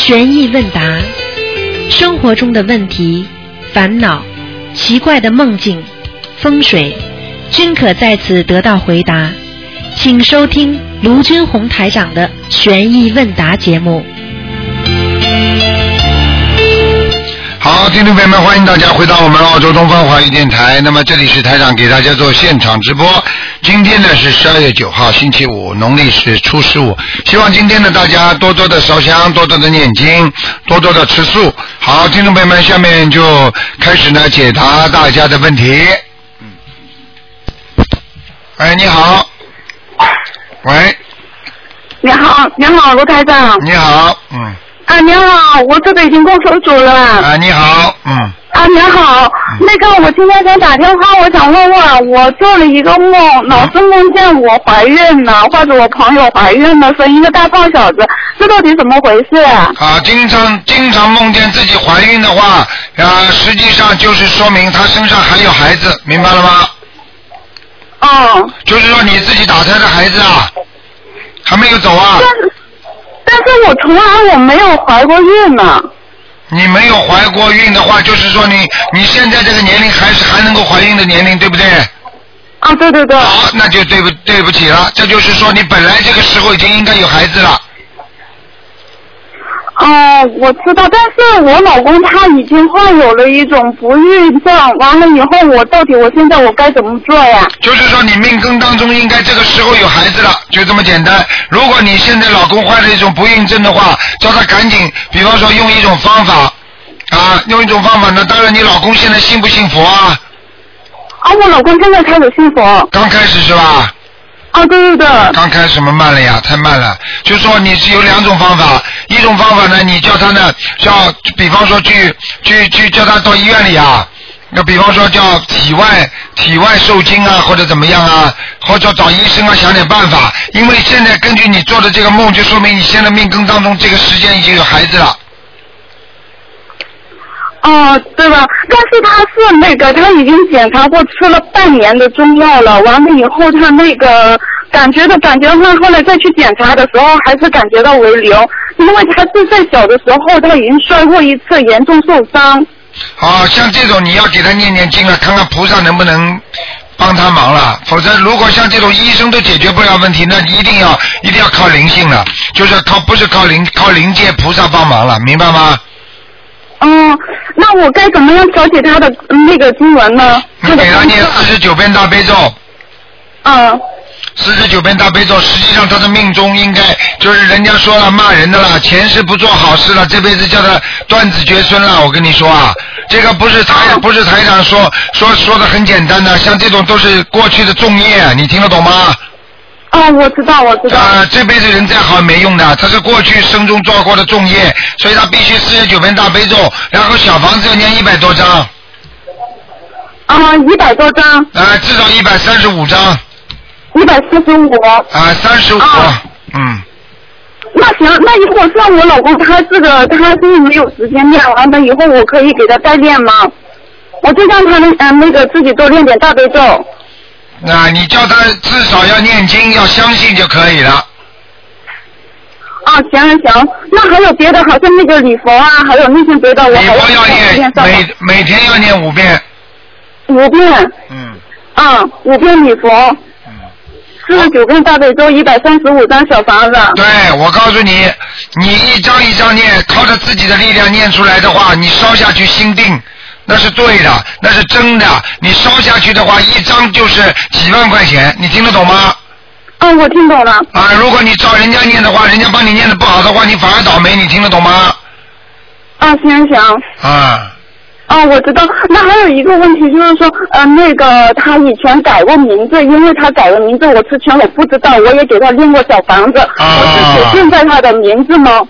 悬疑问答，生活中的问题、烦恼、奇怪的梦境、风水，均可在此得到回答。请收听卢军红台长的悬疑问答节目。 好，听众朋友们，欢迎大家回到我们澳洲东方华语电台。那么这里是台长给大家做现场直播。今天呢是12月9号，星期五，农历是初15。希望今天呢大家多多的烧香，多多的念经，多多的吃素。好，听众朋友们，下面就开始呢解答大家的问题。喂，你好。喂。 你好，卢台长。 你好， 你好，我这个已经过手组了。 你好， 你好，那个我今天想打电话，我想问问，我做了一个梦，老是梦见我怀孕了，或者我朋友怀孕了，生一个大胖小子，这到底怎么回事啊？ 经常梦见自己怀孕的话，实际上就是说明他身上还有孩子，明白了吗？就是说你自己打胎的孩子啊，还没有走啊。 但是我从来没有怀过孕呢。 你没有怀过孕的话，就是说你现在这个年龄还能够怀孕的年龄，对不对？ 对对对。 好，那就对不起了，这就是说你本来这个时候已经应该有孩子了。 我知道，但是我老公他已经患有了一种不孕症，完了以后我现在该怎么做呀？ 就是说你命根当中应该这个时候有孩子了，就这么简单。如果你现在老公患了一种不孕症的话，叫他赶紧，比方说用一种方法呢，当然你老公现在信不信佛啊？ 我老公现在开始信佛。刚开始是吧？对对对。 刚开始么慢了呀，太慢了。就说你是有两种方法，一种方法呢，你叫他呢，比方说去叫他到医院里啊，那比方说叫体外受精啊，或者怎么样啊，或者找医生啊，想点办法。因为现在根据你做的这个梦，就说明你现在命根当中这个时间已经有孩子了。 对吧？但是他是他已经检查过，吃了半年的中药了，完了以后他感觉他后来再去检查的时候，还是感觉到为瘤，因为他是在小的时候他已经摔过一次，严重受伤。 像这种你要给他念经了，看看菩萨能不能帮他忙了，否则如果像这种医生都解决不了问题，那一定要靠灵性了，就是不是靠灵界菩萨帮忙了，明白吗？ 那我该怎么样调节他的经文呢？ 你给他念49遍大悲咒。49遍大悲咒，实际上他的命中应该就是人家说了骂人的了，前世不做好事了，这辈子叫他断子绝孙了。我跟你说啊，这个不是台长说的很简单的，像这种都是过去的重业，你听得懂吗？ 我知道。 这辈子人再好没用的，他是过去生中做过的重业，所以他必须49遍大悲咒，然后小房子要念100多张。 100多张。 至少135张。 145。 35。 那行，那如果像我老公他是没有时间念完了以后，我可以给他代练吗？我就让他自己多练点大悲咒。 你叫他至少要念经，要相信就可以了。 行，那还有别的，好像礼佛啊，还有那些别的，我还要念每天要念5遍。 5遍。5遍礼佛。49遍大悲咒，135张小房子。 对，我告诉你，你一张一张念，靠着自己的力量念出来的话，你烧下去心定。那是对的，那是真的。你烧下去的话，一张就是几万块钱，你听得懂吗？ 我听懂了。 如果你照人家念的话，人家帮你念的不好的话，你反而倒霉，你听得懂吗？ 行。我知道。那还有一个问题就是说，他以前改过名字，因为他改了名字，我之前我不知道，我也给他练过小房子，我是写现在他的名字吗？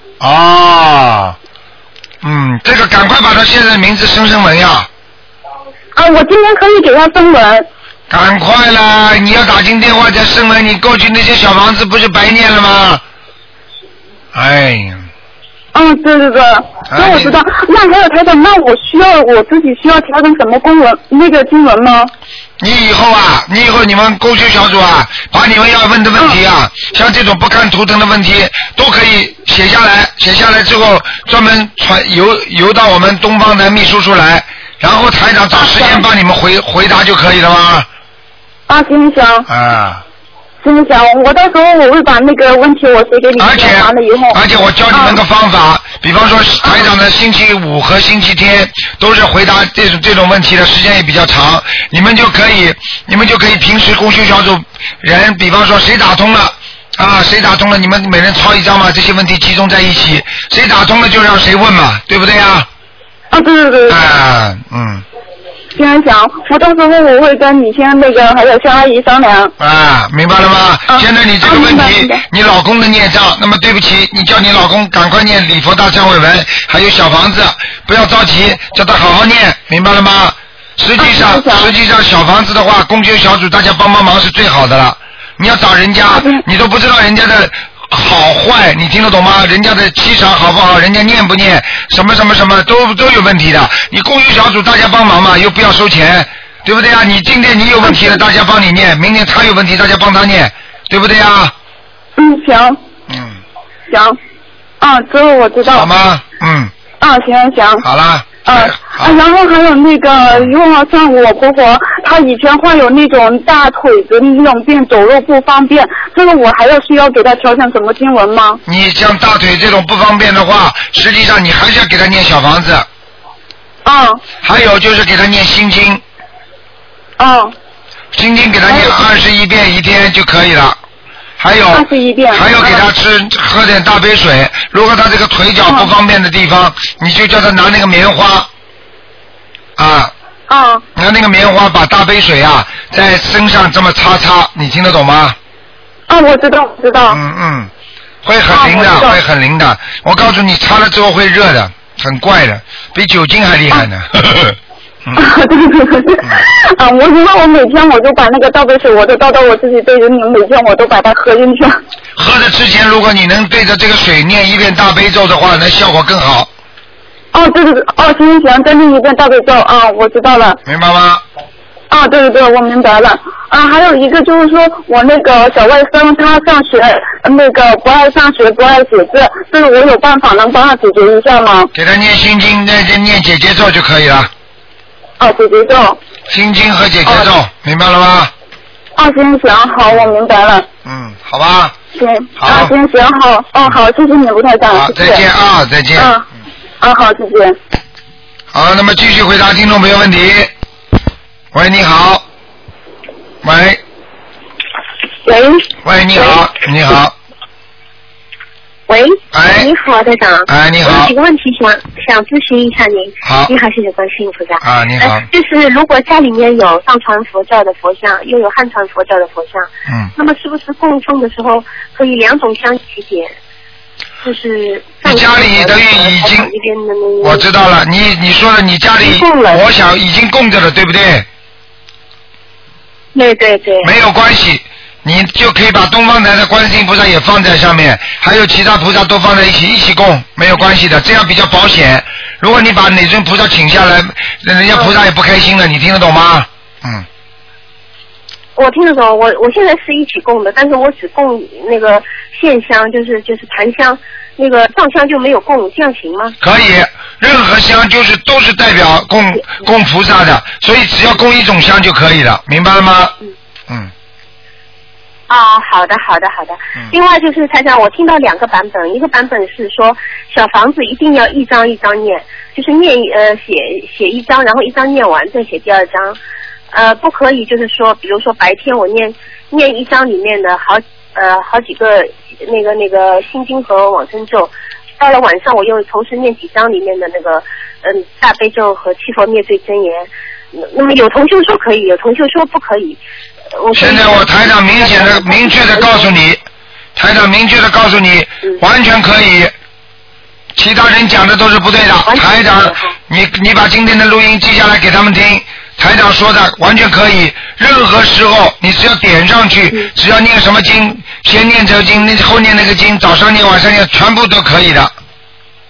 这个赶快把他现在的名字升文呀！ 我今天可以给他升文。 赶快啦！你要打进电话再升文，你过去那些小房子不是白念了吗？哎呀， 对对对，那我知道。那还有台长，那我自己需要调整什么那个经文吗？ 你以后你们共修小组啊，把你们要问的问题啊，像这种不看图腾的问题都可以写下来，写下来之后专门邮到我们东方的秘书处来，然后台长找时间帮你们回答就可以了吗？ 行。行，我到时候我会把那个问题我写给你，完了以后。 而且我教你们个方法，比方说台长的星期五和星期天都是回答这种问题的时间也比较长，你们就可以平时共修小组人，比方说谁打通了，你们每人抄一张嘛，这些问题集中在一起，谁打通了就让谁问嘛，对不对呀？ 对。行，我到时候我会跟你先还有肖阿姨商量。 明白了吗？现在你这个问题，你老公的孽障，那么对不起，你叫你老公赶快念礼佛大忏悔文，还有小房子，不要着急，叫他好好念，明白了吗？实际上小房子的话，共修小组大家帮忙是最好的了。你要找人家，你都不知道人家的好坏，你听得懂吗？人家的气场好不好，人家念不念，什么都有问题的。你共修小组大家帮忙嘛，又不要收钱，对不对啊？你今天你有问题了，大家帮你念；明天他有问题，大家帮他念，对不对啊？ 行。这个我知道。 好吗？ 行。 好了。 然后还有因为像我婆婆，她以前患有那种大腿的那种病，走路不方便，这个我还需要给她调整什么经文吗？ 你像大腿这种不方便的话，实际上你还是要给她念小房子。还有就是给她念心经。心经给她念21遍一天就可以了。还有21遍。还有给她喝点大杯水。如果她这个腿脚不方便的地方，你就叫她拿那个棉花。拿那个棉花把大杯水在身上这么擦，你听得懂吗？ 我知道。 会很灵的，我告诉你，擦了之后会热的，很怪的，比酒精还厉害呢。 对。我知道，我每天我就把那个倒杯水，我都倒到我自己杯子里，每天我都把它喝进去。 喝的之前，如果你能对着这个水念一遍大悲咒的话，那效果更好。 对，行，再念一遍大悲咒。我知道了。 明白吗？ 对，我明白了。还有一个就是说，我那个小外甥他上学不爱上学，不爱写字，这个我有办法能帮他解决一下吗？ 给他念心经，念姐姐咒就可以了。 姐姐咒。 心经和姐姐咒，明白了吗？ 行，好，我明白了。 好吧。 行。好。好，谢谢你，卢台长。 好，再见。再见。 好，再见。 好，那么继续回答听众朋友问题。喂，你好。喂，你好。 喂，你好，台长。 你好。 我有几个问题想咨询一下您。 好。 你好，谢谢观世音菩萨。 你好。 就是如果家里面有藏传佛教的佛像，又有汉传佛教的佛像，那么是不是供奉的时候可以两种香一起点？就是你家里等于已经，我知道了，你说了你家里，我想已经供着了，对不对？ 对。 没有关系，你就可以把东方台的观世音菩萨也放在上面，还有其他菩萨都放在一起供，没有关系的，这样比较保险。如果你把哪尊菩萨请下来，人家菩萨也不开心了，你听得懂吗？ 我听得懂，我现在是一起供的，但是我只供那个线香，就是檀香，那个藏香就没有供，这样行吗？ 可以，任何香都是代表供菩萨的，所以只要供一种香就可以了，明白了吗？ 好的。另外就是台长，我听到两个版本，一个版本是说小房子一定要一张一张念，就是写一张，然后一张念完再写第二张。不可以，就是说，比如说白天我念一章里面的好几个那个心经和往生咒，到了晚上我又同时念几章里面的那个大悲咒和七佛灭罪真言。那么有同修说可以，有同修说不可以。 现在我台长明确的告诉你，完全可以。其他人讲的都是不对的，台长，你把今天的录音记下来给他们听。台长说的完全可以，任何时候你只要点上去，只要念什么经，先念这个经，后念那个经，早上念晚上念，全部都可以的。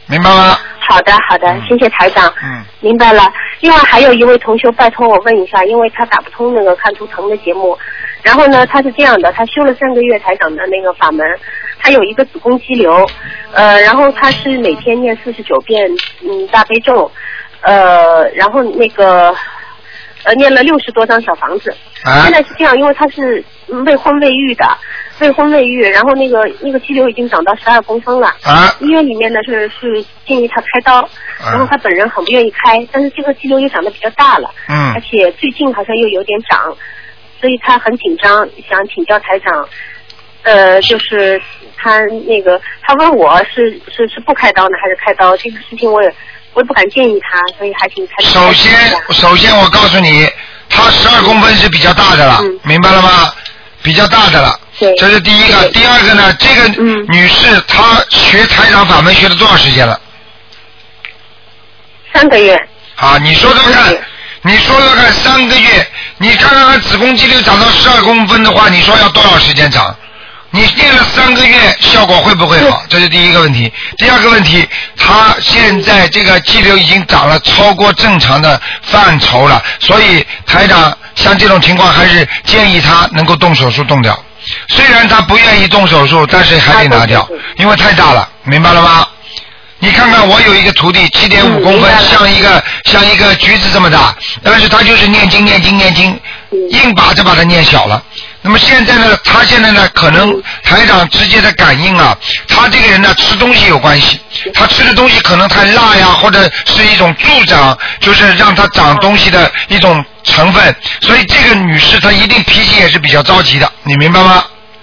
明白吗？ 好的，好的，谢谢台长。明白了。另外还有一位同学拜托我问一下，因为他打不通那个看图腾的节目，然后呢，他是这样的，他修了3个月台长的那个法门，他有一个子宫肌瘤，然后他是每天念49遍大悲咒，然后那个念了60多张小房子。现在是这样，因为他是未婚未育的，然后那个肌瘤已经长到12公分了。医院里面呢是建议他开刀，然后他本人很不愿意开，但是这个肌瘤又长得比较大了，而且最近好像又有点长，所以他很紧张，想请教台长。就是他问我是不开刀呢还是开刀，这个事情我也不敢建议他，所以还请台长。 首先我告诉你，他12公分是比较大的了，明白了吗？比较大的了，这是第一个。第二个呢，这个女士她学台长法门学了多少时间了 ？3个月。 好，你说说看，3个月，你看看子宫肌瘤长到12公分的话，你说要多少时间长？你练了3个月，效果会不会好？这是第一个问题。第二个问题，他现在这个肌瘤已经长了超过正常的范畴了，所以台长像这种情况还是建议他能够动手术动掉。虽然他不愿意动手术，但是还得拿掉，因为太大了，明白了吗？你看看我有一个徒弟7.5公分，像一个橘子这么大，但是他就是念经，硬把它念小了。那么现在呢，他现在呢，可能台长直接的感应啊，他这个人呢吃东西有关系，他吃的东西可能太辣呀，或者是一种助长，就是让他长东西的一种成分，所以这个女士她一定脾气也是比较着急的，你明白吗？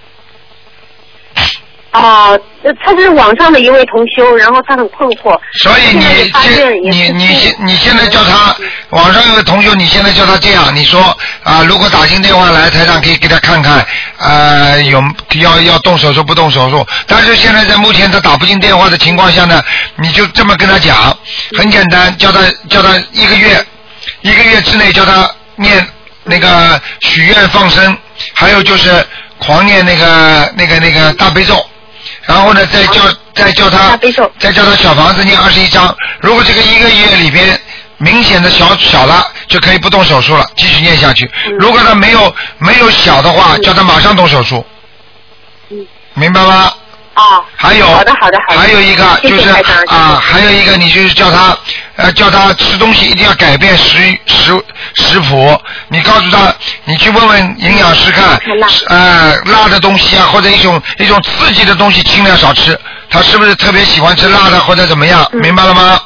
他是网上的一位同修，然后他很困惑。 所以你现在叫他网上有个同修，你现在叫他这样，你说如果打进电话来，台长可以给他看看要动手术不动手术，但是现在在目前他打不进电话的情况下呢，你就这么跟他讲，很简单，叫他一个月之内叫他念那个许愿放生，还有就是狂念那个大悲咒。然后呢，再叫他小房子念21章。如果这个1个月里边明显的小了，就可以不动手术了，继续念下去。如果他没有小的话，叫他马上动手术。明白吗？还有好的。 还有一个就是还有一个你就是叫他吃东西一定要改变食谱。你告诉他，你去问问营养师看，辣的东西啊，或者一种刺激的东西尽量少吃。他是不是特别喜欢吃辣的或者怎么样？明白了吗？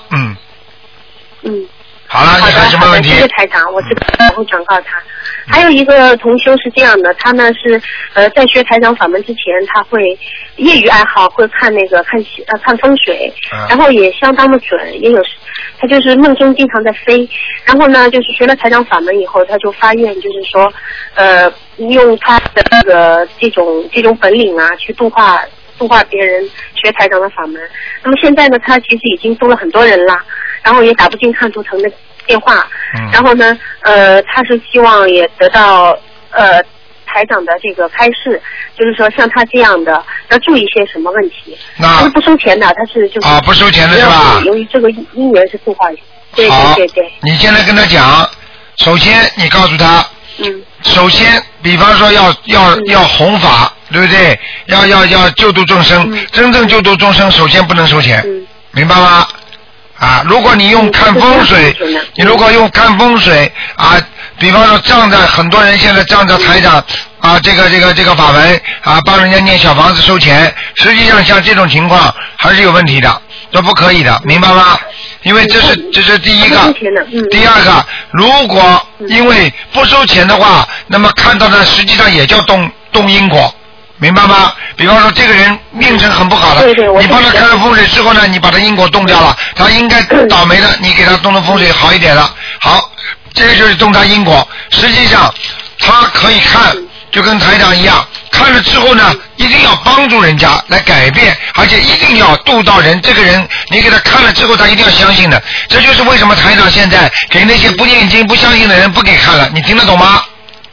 好了，你还有什么问题？ 谢谢台长，我会转告他。还有一个同修是这样的，他呢是在学台长法门之前，他会业余爱好会看看风水，然后也相当的准，也有他就是梦中经常在飞，然后呢就是学了台长法门以后，他就发愿就是说用他的这种本领啊去度化别人学台长的法门。那么现在呢，他其实已经收了很多人了，然后也打不进看图腾的电话，然后呢他是希望也得到台长的这个开示，就是说像他这样的要注意些什么问题。他是不收钱的，他是就是不收钱的是吧？ 由于这个因缘是度化。对。 你现在跟他讲，首先你告诉他，首先比方说要弘法，对不对？要救度众生，真正救度众生，首先不能收钱，明白吗？如果你用看风水，你如果用看风水比方说仗着很多人现在仗着台长这个法门帮人家念小房子收钱，实际上像这种情况还是有问题的，这不可以的，明白吗？因为这是第一个。第二个，如果因为不收钱的话，那么看到的实际上也叫动因果。明白吗？比方说这个人命程很不好的，你帮他看了风水之后呢，你把他因果动掉了，他应该倒霉的，你给他动的风水好一点了，好，这个就是动他因果。实际上他可以看，就跟台长一样，看了之后呢，一定要帮助人家来改变，而且一定要度到人。这个人你给他看了之后，他一定要相信的。这就是为什么台长现在给那些不念经不相信的人不给看了，你听得懂吗？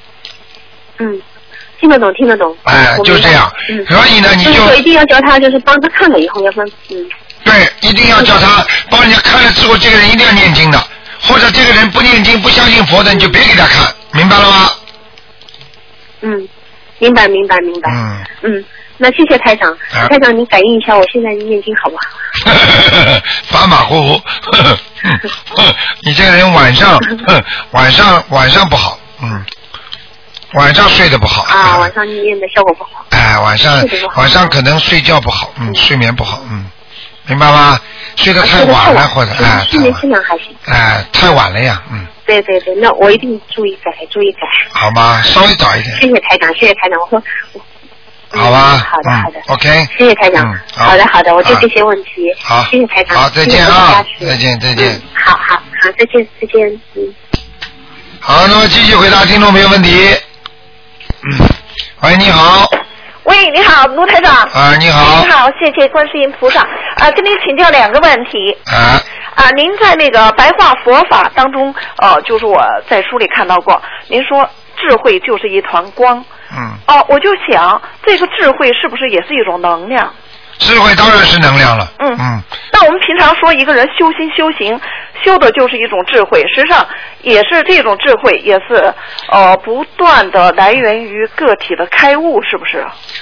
听得懂。 就是这样。所以呢，你就一定要教他，就是帮他看了以后要分。 对，一定要叫他帮人家看了之后，这个人一定要念经的，或者这个人不念经、不相信佛的，你就别给他看，明白了吗？ 明白。那谢谢台长，台长你感应一下我现在念经好不好？ 马马虎虎，你这个人晚上不好，晚上睡得不好啊，晚上念的效果不好。 哎，晚上可能睡觉不好，睡眠不好，明白吗？睡得太晚了或者睡眠质量还行。 太晚了呀， 对，那我一定注意改。 好吗？稍微早一点。 谢谢台长，我说。 好吧。 好的。 OK。 谢谢台长。好的，我就这些问题。 好。 谢谢台长。 好，再见啊！再见。 好，再见。 好，那么继续回答听众朋友问题。喂，你好。 喂，你好，卢台长。 你好。 你好，谢谢观世音菩萨。跟您请教2个问题。您在那个白话佛法当中，就是我在书里看到过，您说智慧就是一团光。我就想，这个智慧是不是也是一种能量？ 智慧当然是能量了。 那我们平常说一个人修心修行，修的就是一种智慧，实际上也是这种智慧，也是不断的来源于个体的开悟，是不是？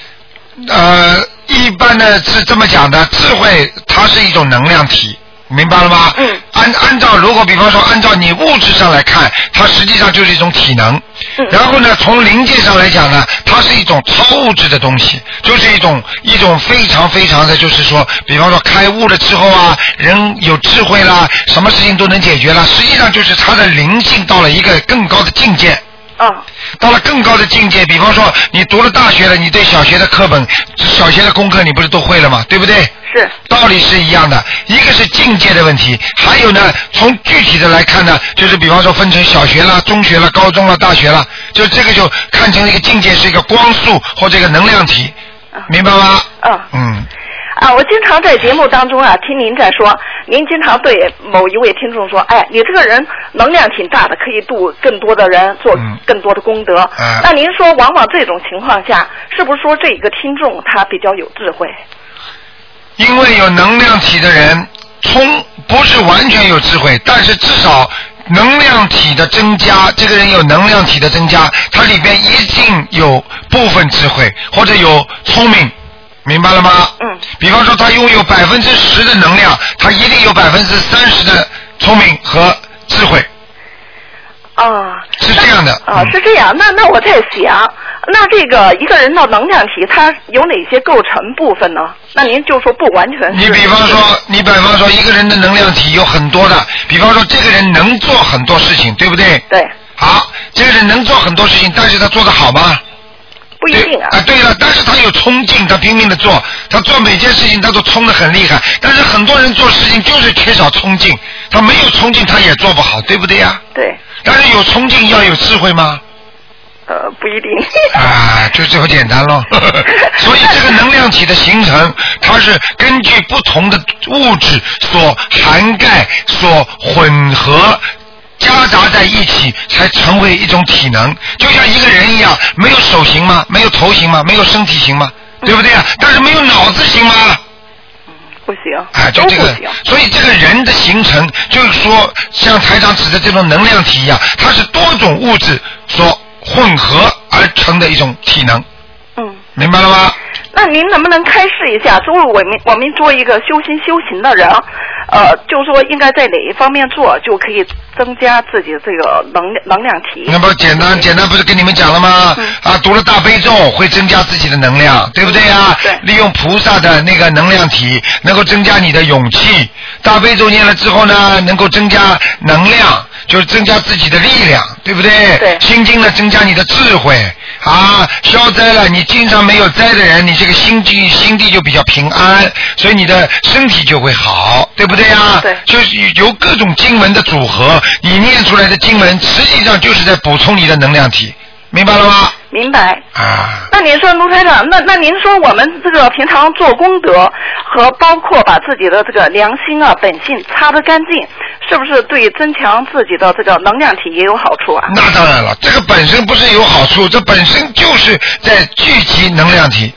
一般的是这么讲的，智慧它是一种能量体。明白了吗？按照如果比方说按照你物质上来看，它实际上就是一种体能。然后呢，从灵界上来讲呢，它是一种超物质的东西，就是一种非常非常的，就是说，比方说开悟了之后啊，人有智慧啦，什么事情都能解决了。实际上就是他的灵性到了一个更高的境界。到了更高的境界，比方说你读了大学了，你对小学的课本、小学的功课你不是都会了吗？对不对？ 是。道理是一样的，一个是境界的问题，还有呢，从具体的来看呢，就是比方说分成小学啦、中学啦、高中啦、大学啦，就这个就看成一个境界是一个光速或者一个能量体，明白吗？ 我经常在节目当中听您在说，您经常对某一位听众说，你这个人能量挺大的，可以度更多的人，做更多的功德。那您说，往往这种情况下，是不是说这一个听众他比较有智慧？ 因为有能量体的人，不是完全有智慧，但是至少能量体的增加，这个人有能量体的增加，他里边一定有部分智慧或者有聪明。明白了吗？比方说他拥有10%的能量，他一定有30%的聪明和智慧。是这样的。 是这样。那我在想，那这个一个人的能量体，它有哪些构成部分呢？那您就说不完全是。 你比方说一个人的能量体有很多的，比方说这个人能做很多事情，对不对？ 对。 好，这个人能做很多事情，但是他做得好吗？ 不一定啊。 对了，但是他有冲劲，他拼命的做，他做每件事情他都冲得很厉害。但是很多人做事情就是缺少冲劲，他没有冲劲他也做不好，对不对呀？ 对。 但是有冲劲要有智慧吗？ 不一定。 就这么简单咯。所以这个能量体的形成，它是根据不同的物质所涵盖、所混合。夹杂在一起才成为一种体能，就像一个人一样，没有手行吗？没有头行吗？没有身体行吗？对不对啊？但是没有脑子行吗？ 不行。 就这个，所以这个人的形成，就是说，像台长指的这种能量体一样，它是多种物质所混合而成的一种体能。明白了吗？ 那您能不能开示一下，作为我们做一个修心修行的人，就是说应该在哪一方面做，就可以增加自己这个能量体？ 那不简单不是跟你们讲了吗？读了大悲咒会增加自己的能量，对不对啊？ 对。 利用菩萨的那个能量体，能够增加你的勇气。大悲咒念了之后呢，能够增加能量，就是增加自己的力量，对不对？ 对。 心经呢，增加你的智慧。消灾了，你经常没有灾的人，你这个心地就比较平安，所以你的身体就会好，对不对呀？ 对。 就是由各种经文的组合，你念出来的经文，实际上就是在补充你的能量体，明白了吗？ 明白。那您说卢台长，那您说我们这个平常做功德和包括把自己的这个良心本性擦得干净，是不是对增强自己的这个能量体也有好处啊？ 那当然了，这个本身不是有好处，这本身就是在聚集能量体。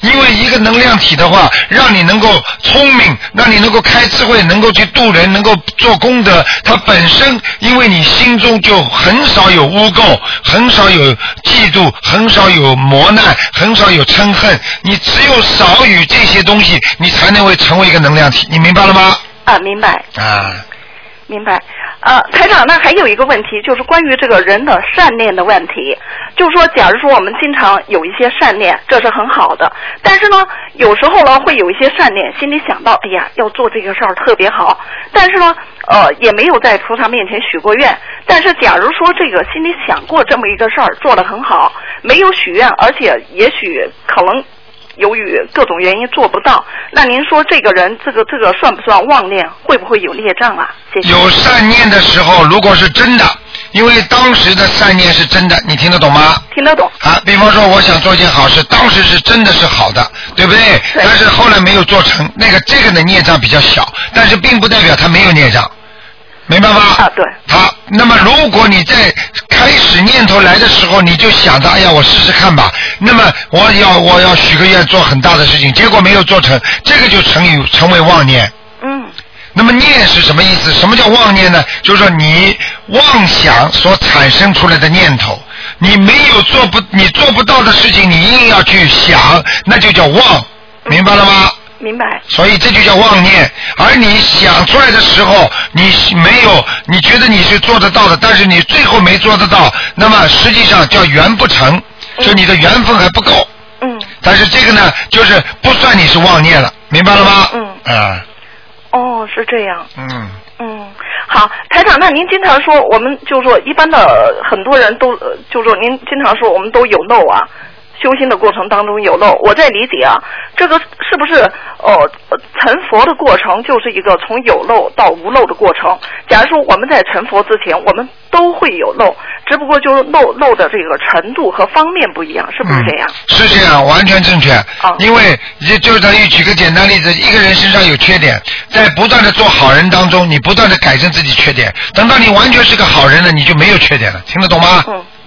因为一个能量体的话，让你能够聪明，让你能够开智慧，能够去度人，能够做功德，它本身因为你心中就很少有污垢，很少有嫉妒，很少有磨难，很少有嗔恨，你只有少于这些东西，你才能会成为一个能量体，你明白了吗？ 明白。明白。台长，那还有一个问题，就是关于这个人的善念的问题。就是说，假如说我们经常有一些善念，这是很好的，但是呢，有时候呢会有一些善念，心里想到，哎呀，要做这个事儿特别好，但是呢，也没有在菩萨面前许过愿。但是假如说这个心里想过这么一个事儿，做得很好，没有许愿，而且也许可能由于各种原因做不到，那您说这个人这个算不算妄念？会不会有孽障啊？谢谢。 有善念的时候，如果是真的，因为当时的善念是真的，你听得懂吗？ 听得懂。 比方说我想做一件好事，当时是真的是好的，对不对？但是后来没有做成，这个的孽障比较小，但是并不代表他没有孽障。明白吗？ 对。 好，那么如果你在开始念头来的时候，你就想着，哎呀，我试试看吧。那么我要许个愿，做很大的事情，结果没有做成，这个就成为妄念。那么念是什么意思？什么叫妄念呢？就是说你妄想所产生出来的念头，你做不到的事情，你硬要去想，那就叫妄，明白了吗？ 明白。 所以这就叫妄念，而你想出来的时候，你觉得你是做得到的，但是你最后没做得到，那么实际上叫缘不成，就你的缘分还不够。但是这个呢，就是不算你是妄念了，明白了吗？ 是这样。好，台长，那您经常说，我们就是说，一般的很多人都就是说，您经常说我们都有漏啊。修心的过程当中有漏，我在理解啊，这个是不是成佛的过程就是一个从有漏到无漏的过程？假如说我们在成佛之前，我们都会有漏，只不过就是漏的这个程度和方面不一样，是不是这样？ 是这样，完全正确。因为就等于举个简单例子，一个人身上有缺点，在不断的做好人当中，你不断的改正自己缺点，等到你完全是个好人了，你就没有缺点了，听得懂吗？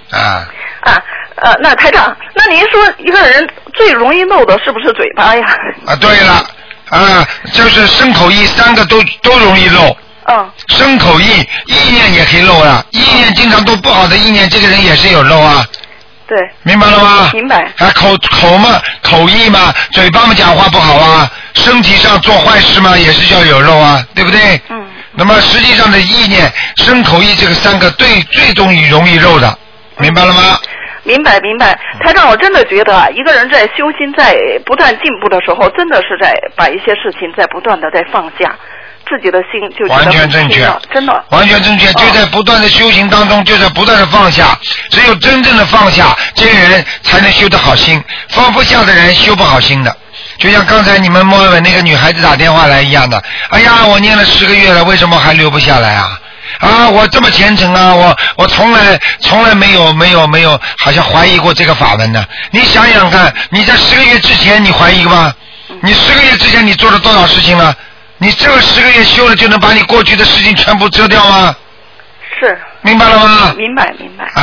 那台长，那您说一个人最容易漏的是不是嘴巴呀？ 对了，就是身口意三个都容易漏。身口意念也可以漏啊，意念经常都不好的意念，这个人也是有漏啊。 对。 明白了吗？ 明白。 口嘛，口意嘛，嘴巴嘛讲话不好啊，身体上做坏事嘛也是叫有漏啊，对不对？那么实际上的意念、身口意这个三个最容易漏的，明白了吗？ 明白。台长，我真的觉得啊，一个人在修心、在不断进步的时候，真的是在把一些事情在不断的在放下，自己的心就完全正确， 真的完全正确。就在不断的修行当中，就在不断的放下，只有真正的放下，这个人才能修得好心。放不下的人修不好心的。就像刚才你们莫问那个女孩子打电话来一样的，哎呀，我念了10个月了，为什么还留不下来啊？我这么虔诚啊，我从来没有好像怀疑过这个法门呢。你想想看，你在10个月之前你怀疑吗？你10个月之前你做了多少事情了？你这个10个月修了就能把你过去的事情全部遮掉吗？ 是。 明白了吗？ 明白。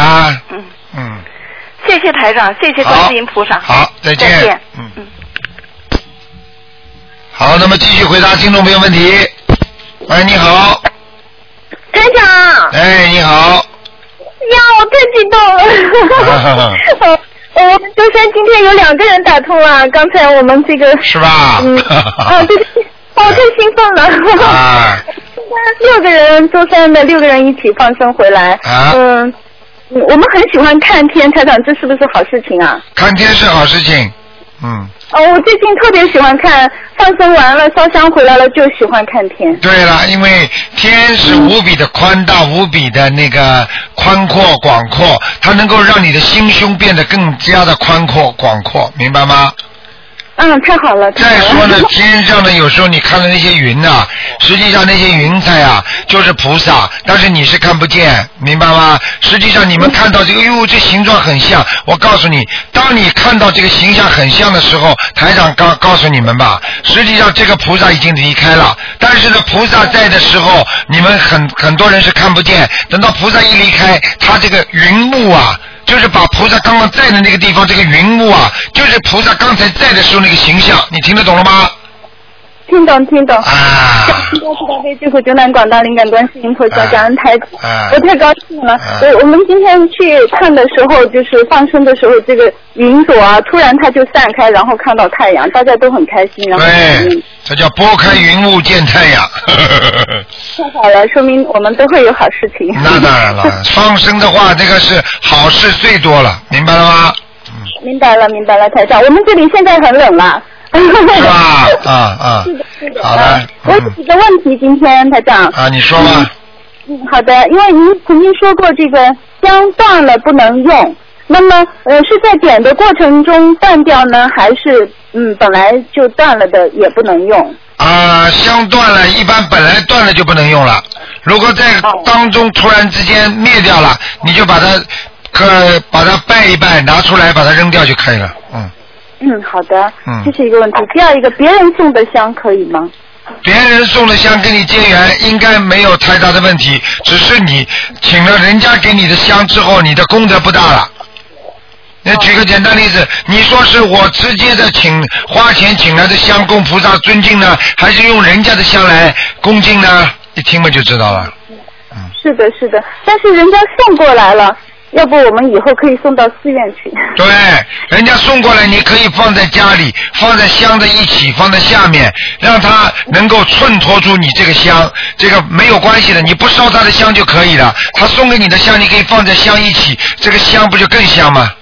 谢谢台长，谢谢观世音菩萨。 好，再见。好，那么继续回答听众朋友问题。喂，你好。 台长。 你好。 呀，我太激动了。我们舟山今天有2个人打通了，刚才我们这个是吧？ 对，我太兴奋了。6个人，舟山的6个人一起放生回来。我们很喜欢看天，台长，这是不是好事情啊？ 看天是好事情。 我最近特别喜欢看，放生完了烧香回来了就喜欢看天。 对了，因为天是无比的宽大，无比的那个宽阔广阔，它能够让你的心胸变得更加的宽阔广阔，明白吗？ 太好了。 再说呢，天上呢，有时候你看的那些云啊，实际上那些云彩啊，就是菩萨，但是你是看不见，明白吗？实际上你们看到这个，这形状很像。我告诉你，当你看到这个形象很像的时候，台长告诉你们吧，实际上这个菩萨已经离开了。但是呢，菩萨在的时候，你们很多人是看不见。等到菩萨一离开，他这个云幕啊， 就是把菩萨刚刚在的那个地方，这个云雾啊，就是菩萨刚才在的时候那个形象，你听得懂了吗？ 听懂。 啊！ 大慈大悲救苦救难广大灵感观世音菩萨，感恩台长，我太高兴了。我们今天去看的时候，就是放生的时候，这个云朵啊，突然它就散开，然后看到太阳，大家都很开心。然后对，这叫拨开云雾见太阳。 太好了，说明我们都会有好事情。 那当然了，放生的话，这个是好事最多了，明白了吗？ 明白了，台长，我们这里现在很冷了。 是吧？ 是的。 好的。 我有几个问题，今天台长。 啊，你说吧。 好的，因为您曾经说过这个香断了不能用，那么是在点的过程中断掉呢，还是本来就断了的也不能用？ 香断了，一般本来断了就不能用了。如果在当中突然之间灭掉了，你就把它拜一拜，拿出来把它扔掉就可以了。 好的。这是一个问题。第二一个，别人送的香可以吗？ 别人送的香跟你结缘应该没有太大的问题，只是你请了人家给你的香之后，你的功德不大了。那举个简单例子，你说是我直接的花钱请来的香供菩萨尊敬呢，还是用人家的香来恭敬呢？一听嘛就知道了。 是的，但是人家送过来了。要不我们以后可以送到寺院去。 对，人家送过来，你可以放在家里，放在香的一起，放在下面，让它能够衬托出你这个香。这个没有关系的，你不烧他的香就可以了。他送给你的香，你可以放在香一起，这个香不就更香吗？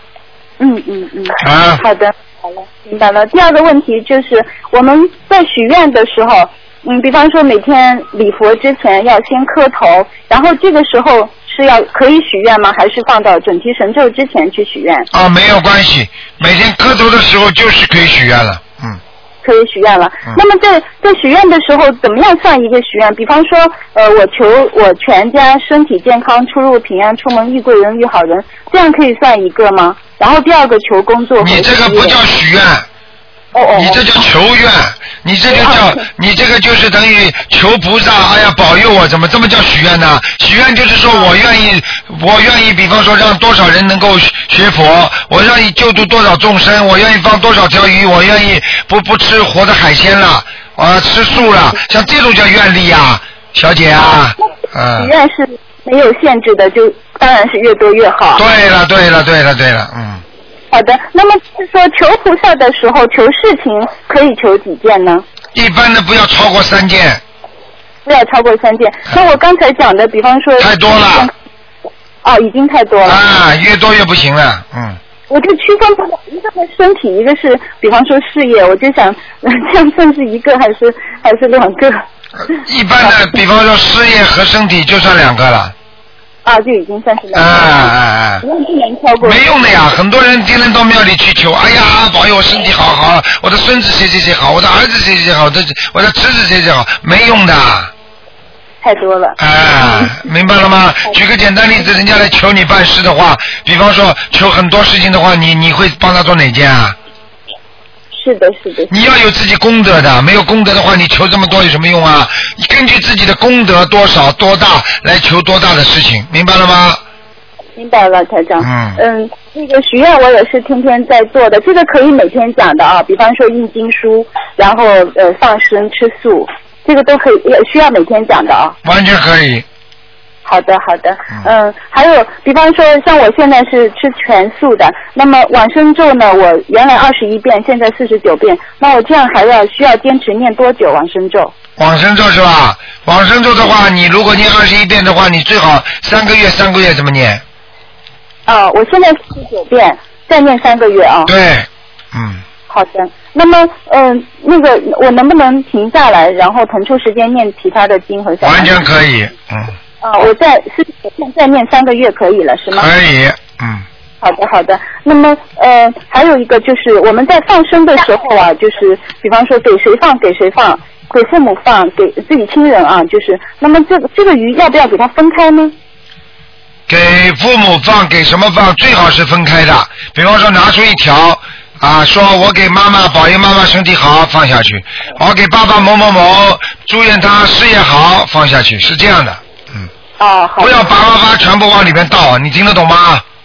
好的，明白了。第二个问题就是我们在许愿的时候，比方说每天礼佛之前要先磕头，然后这个时候是可以许愿吗？还是放到准提神咒之前去许愿？ 没有关系，每天磕头的时候就是可以许愿了。 可以许愿了。那么在许愿的时候，怎么样算一个许愿？比方说，我求我全家身体健康，出入平安，出门遇贵人遇好人，这样可以算一个吗？然后第二个求工作。 你这个不叫许愿。你这叫求愿，你这个就是等于求菩萨，哎呀保佑我，怎么这么叫许愿呢？许愿就是说我愿意，比方说让多少人能够学佛，我愿意救度多少众生，我愿意放多少条鱼，我愿意不吃活的海鲜了，吃素了，像这种叫愿力啊，小姐啊。 许愿是没有限制的，就当然是越多越好。 对了。 好的，那么是说求菩萨的时候，求事情可以求几件呢？ 一般的不要超过3件。 不要超过3件。那我刚才讲的，比方说。太多了。 已经太多了。 越多越不行了。 我就区分不了，一个是身体，一个是比方说事业，我就想这样算是一个还是2个？ 一般的，比方说事业和身体就算2个了。 就已经算是2个。不能超过。 没用的呀，很多人天天到庙里去求，哎呀，保佑我身体好，我的孙子谁好，我的儿子谁好，我的侄子谁好，没用的。 太多了。 明白了吗？举个简单例子，人家来求你办事的话，比方说求很多事情的话，你会帮他做哪件啊？ 是的。 你要有自己功德的，没有功德的话，你求这么多有什么用啊？你根据自己的功德多少多大来求多大的事情，明白了吗？ 明白了，台长。那个许愿我也是天天在做的，这个可以每天讲的啊。比方说印经书，然后放生吃素，这个都可以，也需要每天讲的啊。 完全可以。 好的。还有比方说像我现在是吃全素的，那么往生咒呢，我原来21遍，现在49遍，那我这样需要坚持念多久往生咒？ 往生咒是吧？往生咒的话，你如果念21遍的话，你最好3个月怎么念？ 我现在49遍，再念3个月啊。 对。 好的。那么那个我能不能停下来，然后腾出时间念其他的经和小房子？ 完全可以。 我在49遍再念3个月可以了，是吗？ 可以。 好的。那么还有一个就是我们在放生的时候啊，就是比方说给谁放，给父母放，给自己亲人啊，就是那么这个鱼要不要给它分开呢？ 给父母放，给什么放？最好是分开的。比方说拿出一条说我给妈妈保佑妈妈身体好放下去，我给爸爸某祝愿他事业好放下去，是这样的。 好。 不要叭全部往里面倒，你听得懂吗？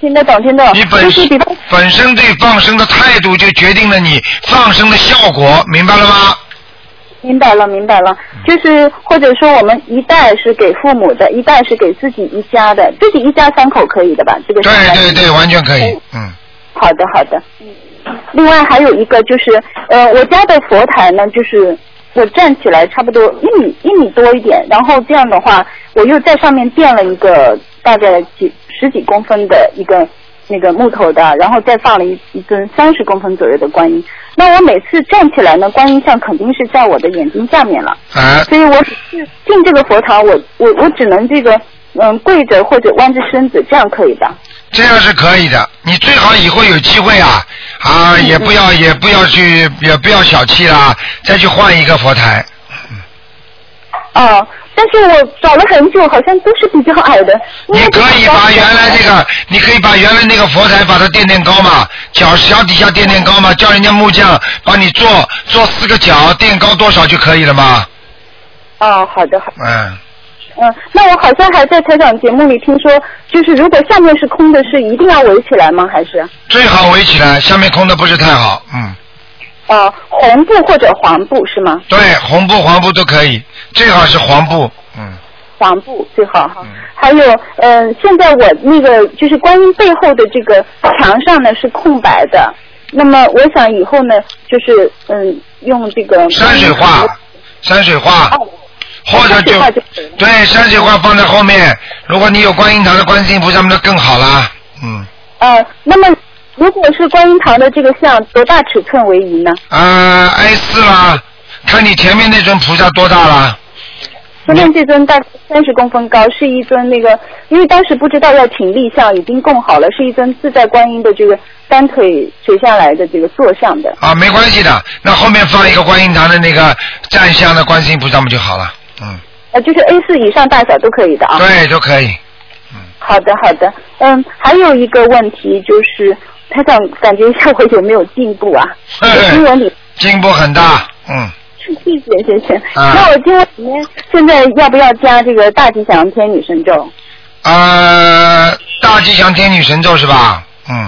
听得懂，听得懂。 你本身对放生的态度就决定了你放生的效果，明白了吗？ 明白了，明白了。就是或者说我们一袋是给父母的，一袋是给自己一家的，自己一家3口可以的吧？这个对，完全可以。 好的，好的。另外还有一个就是，我家的佛台呢，就是我站起来差不多一米多一点，然后这样的话，我又在上面垫了一个大概十几公分的一个那个木头的，然后再放了一尊30公分左右的观音。那我每次站起来呢，观音像肯定是在我的眼睛下面了，所以我进这个佛堂，我只能这个跪着或者弯着身子，这样可以的。 这样是可以的，你最好以后有机会也不要小气啦，再去换一个佛台。 但是我找了很久，好像都是比较矮的。 你可以把原来那个佛台把它垫高嘛，脚底下垫高嘛，叫人家木匠帮你做4个脚，垫高多少就可以了嘛。 好的。那我好像还在台长节目里听说，就是如果下面是空的，是一定要围起来吗？还是？ 最好围起来，下面空的不是太好。 红布或者黄布是吗？ 对，红布黄布都可以，最好是黄布。 黄布最好哈。还有现在我那个就是观音背后的这个墙上呢是空白的，那么我想以后呢就是用这个山水画。或者对山水画放在后面，如果你有观音堂的观世音菩萨，那更好啦。 那么如果是观音堂的这个像多大尺寸为宜呢 ？A4啦，看你前面那尊菩萨多大啦。 前面这尊大概30公分高，是一尊那个，因为当时不知道要请立像，已经供好了，是一尊自在观音的这个单腿垂下来的这个坐像的。 没关系的，那后面放一个观音堂的那个站像的观世音菩萨不就好了？ 就是 A4 以上大小都可以的对，都可以。 好的。还有一个问题就是，台长感觉一下我有没有进步啊？经文里进步很大。 谢谢。那我经文里面现在要不要加这个大吉祥天女神咒？ 大吉祥天女神咒是吧？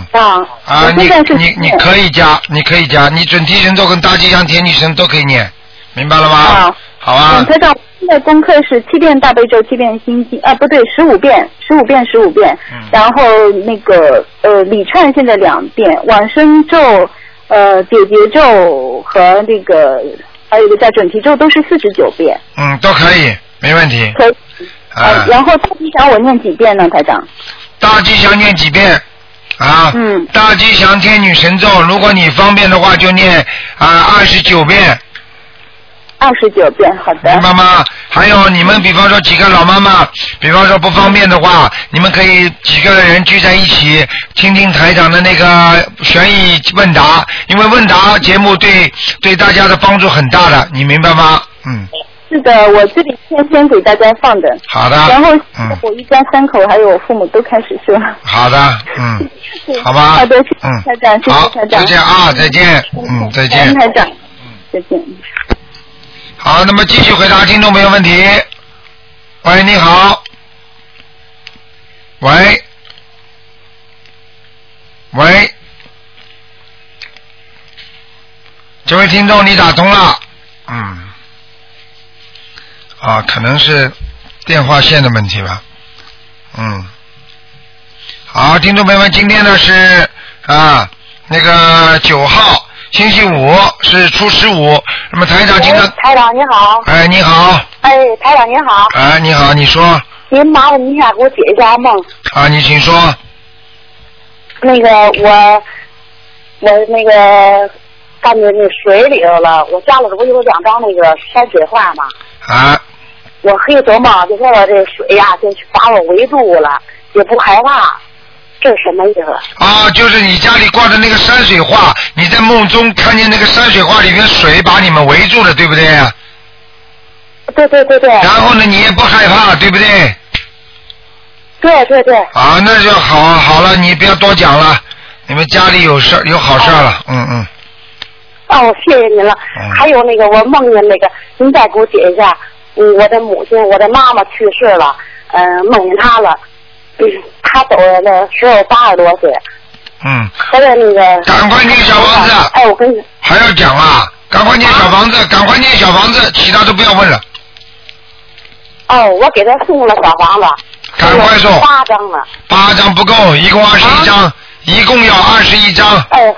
你可以加，你准提神咒跟大吉祥天女神都可以念，明白了吗？好啊。 台长，现在功课是7遍大悲咒，7遍心经不对，15遍，然后那个礼忏现在2遍，往生咒、解结咒和那个还有一个叫准提咒都是49遍。 都可以，没问题。 可以。然后大吉祥我念几遍呢，台长？ 大吉祥念几遍？大吉祥天女神咒，如果你方便的话就念29遍。 29遍，好的。 明白吗？还有你们比方说几个老妈妈，比方说不方便的话，你们可以几个人聚在一起听听台长的那个悬疑问答，因为问答节目对大家的帮助很大的，你明白吗？ 是的，我这里先给大家放的。 好的。 然后我一家3口还有我父母都开始说。 好的，好吧。 好的，谢谢台长，谢谢台长。 就这样再见。再见。 台长，再见。 好，那么继续回答听众朋友问题。喂，你好。喂。这位听众你打通了。可能是电话线的问题吧。好，听众朋友们，今天呢是那个9号。星期五是初15，那么台长今天。 台长你好。 你好。 台长你好。 你好，你说。 您麻烦您一下给我解一下梦。 你请说。 那个我那个干在那水里头了，我家里头不有2张那个山水画吗？我可以做梦，就说我这水呀，就把我围住了，也不害怕。这是什么意思？ 就是你家里挂的那个山水画，你在梦中看见那个山水画里面水把你们围住了，对不对？ 对。 然后呢，你也不害怕，对不对？ 对。 那就好了，你不要多讲了，你们家里有好事了。 谢谢您了。还有那个我梦见那个，您再给我解一下，我的母亲，我的妈妈去世了，梦见她了。 他走了的时候80多岁。他在那个。 赶快念小房子。 哎，我跟你。 还要讲啊？赶快念小房子，赶快念小房子，其他都不要问了。 哦，我给他送了小房子。 赶快送。 8张了。 8张不够，一共21张，一共要21张。 哎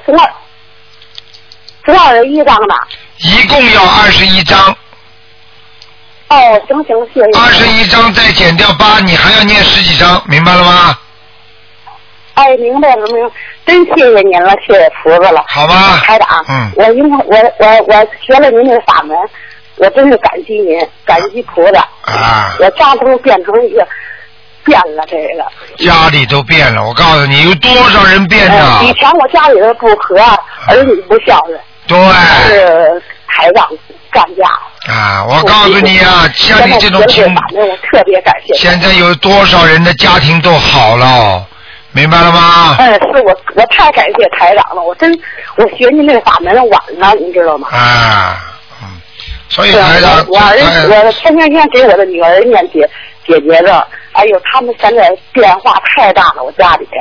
，12人1张的。 一共要21张。 哦，行，谢谢。 21张再减掉8，你还要念10几张，明白了吗？ 哎，明白了，真谢谢您了，谢谢菩萨了。 好吧。 台长，我学了您这个法门，我真是感激您，感激菩萨。我家都变成一个变了这个。 家里都变了，我告诉你，有多少人变的？ 以前我家里头不和，儿女不孝顺。 对。 是台长干架。 我告诉你啊，像你这种情况， 我特别感谢。 现在有多少人的家庭都好了？明白了吗？ 是我太感谢台长了，我学您这个法门晚了，你知道吗？ 所以台长， 我天天给我的女儿念解决着，哎呦，他们现在变化太大了，我家里。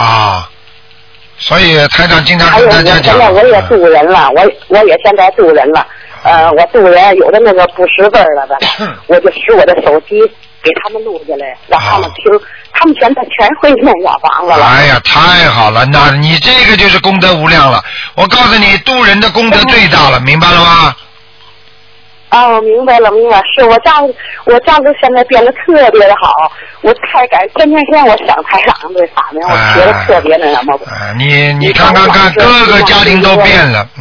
所以台长经常跟大家讲。 现在我也渡人了，我也现在渡人了，我渡人有的那个不识字了的，我就使我的手机给他们录下来，让他们听。他们现在全会念小房子了。 哎呀，太好了！那你这个就是功德无量了。我告诉你，渡人的功德最大了，明白了吗？ 明白了。是我家里现在变得特别的好，我太天天我想台长这法门，我觉得特别那什么。 你看，各个家庭都变了，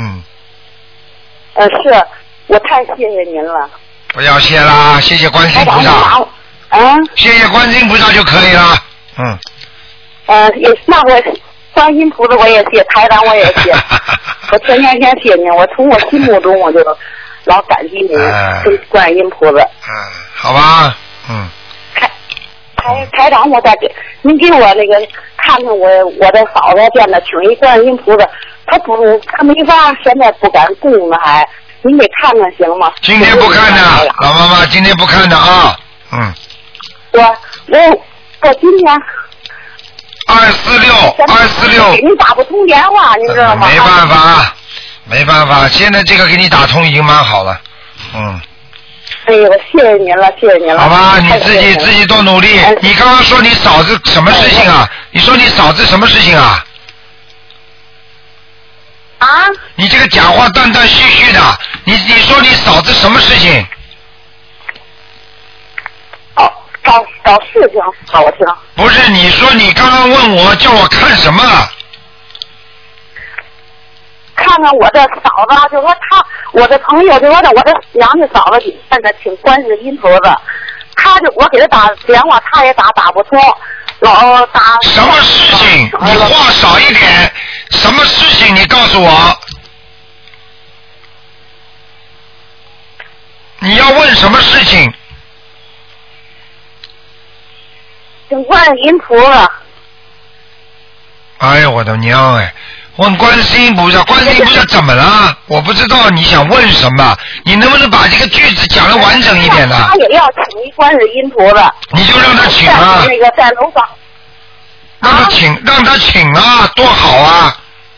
是我太谢谢您了。 不要谢啦，谢谢观世音菩萨。谢谢观世音菩萨就可以了。 那我观音菩萨我也谢，台长我也谢，我天谢您，我从我心目中我就老感激您，跟观音菩萨。 好吧。 台长，我再给您给我那个看看我的嫂子变得请一观音菩萨，他没法，现在不敢供了还，您给看看行吗？ 今天不看的，老妈妈今天不看的啊。 我今天 246 给您打不通电话，您知道吗？ 没办法，现在这个给你打通已经蛮好了。 哎呦，谢谢您了。 好吧，你自己多努力。你刚刚说你嫂子什么事情啊？你说你嫂子什么事情啊？你这个讲话断断续续的，你说你嫂子什么事情？ 找事情，我听。 不是，你说你刚刚问我叫我看什么？ 看看我的嫂子，就说我的朋友就说我的娘家嫂子现在请观世音菩萨，我给他打电话，他也打不通，老打。 什么事情？你话少一点。什么事情？你告诉我。你要问什么事情？ 请观世音菩萨。 哎呀，我的娘哎！问观世音菩萨，观世音菩萨怎么了？我不知道你想问什么，你能不能把这个句子讲得完整一点呢？ 他也要请一观世音菩萨。 你就让他请啊！ 那个在楼上。 让他请啊，多好啊！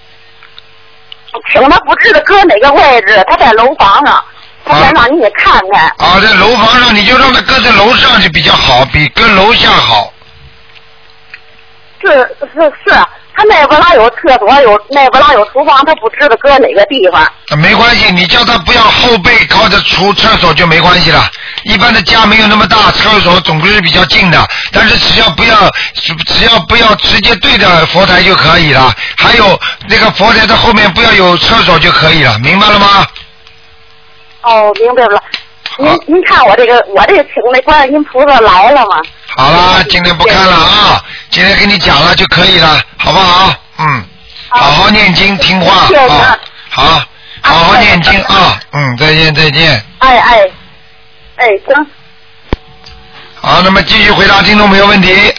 请他不知道搁哪个位置，他在楼房上，他想让你给看看。 在楼房上，你就让他搁在楼上就比较好，比搁楼下好。 是，他那边拉有厕所，那边拉有厨房，他不知道搁哪个地方。 没关系，你叫他不要后背靠着厕所就没关系了。一般的家没有那么大，厕所总是比较近的，但是只要不要直接对着佛台就可以了。还有那个佛台的后面不要有厕所就可以了，明白了吗？ 明白了。您看我这个请那观世音菩萨来了吗？ 好了，今天不看了啊，今天跟你讲了就可以了，好不好？好好念经听话啊，好好念经啊，再见。 行。 好，那么继续回答听众朋友问题。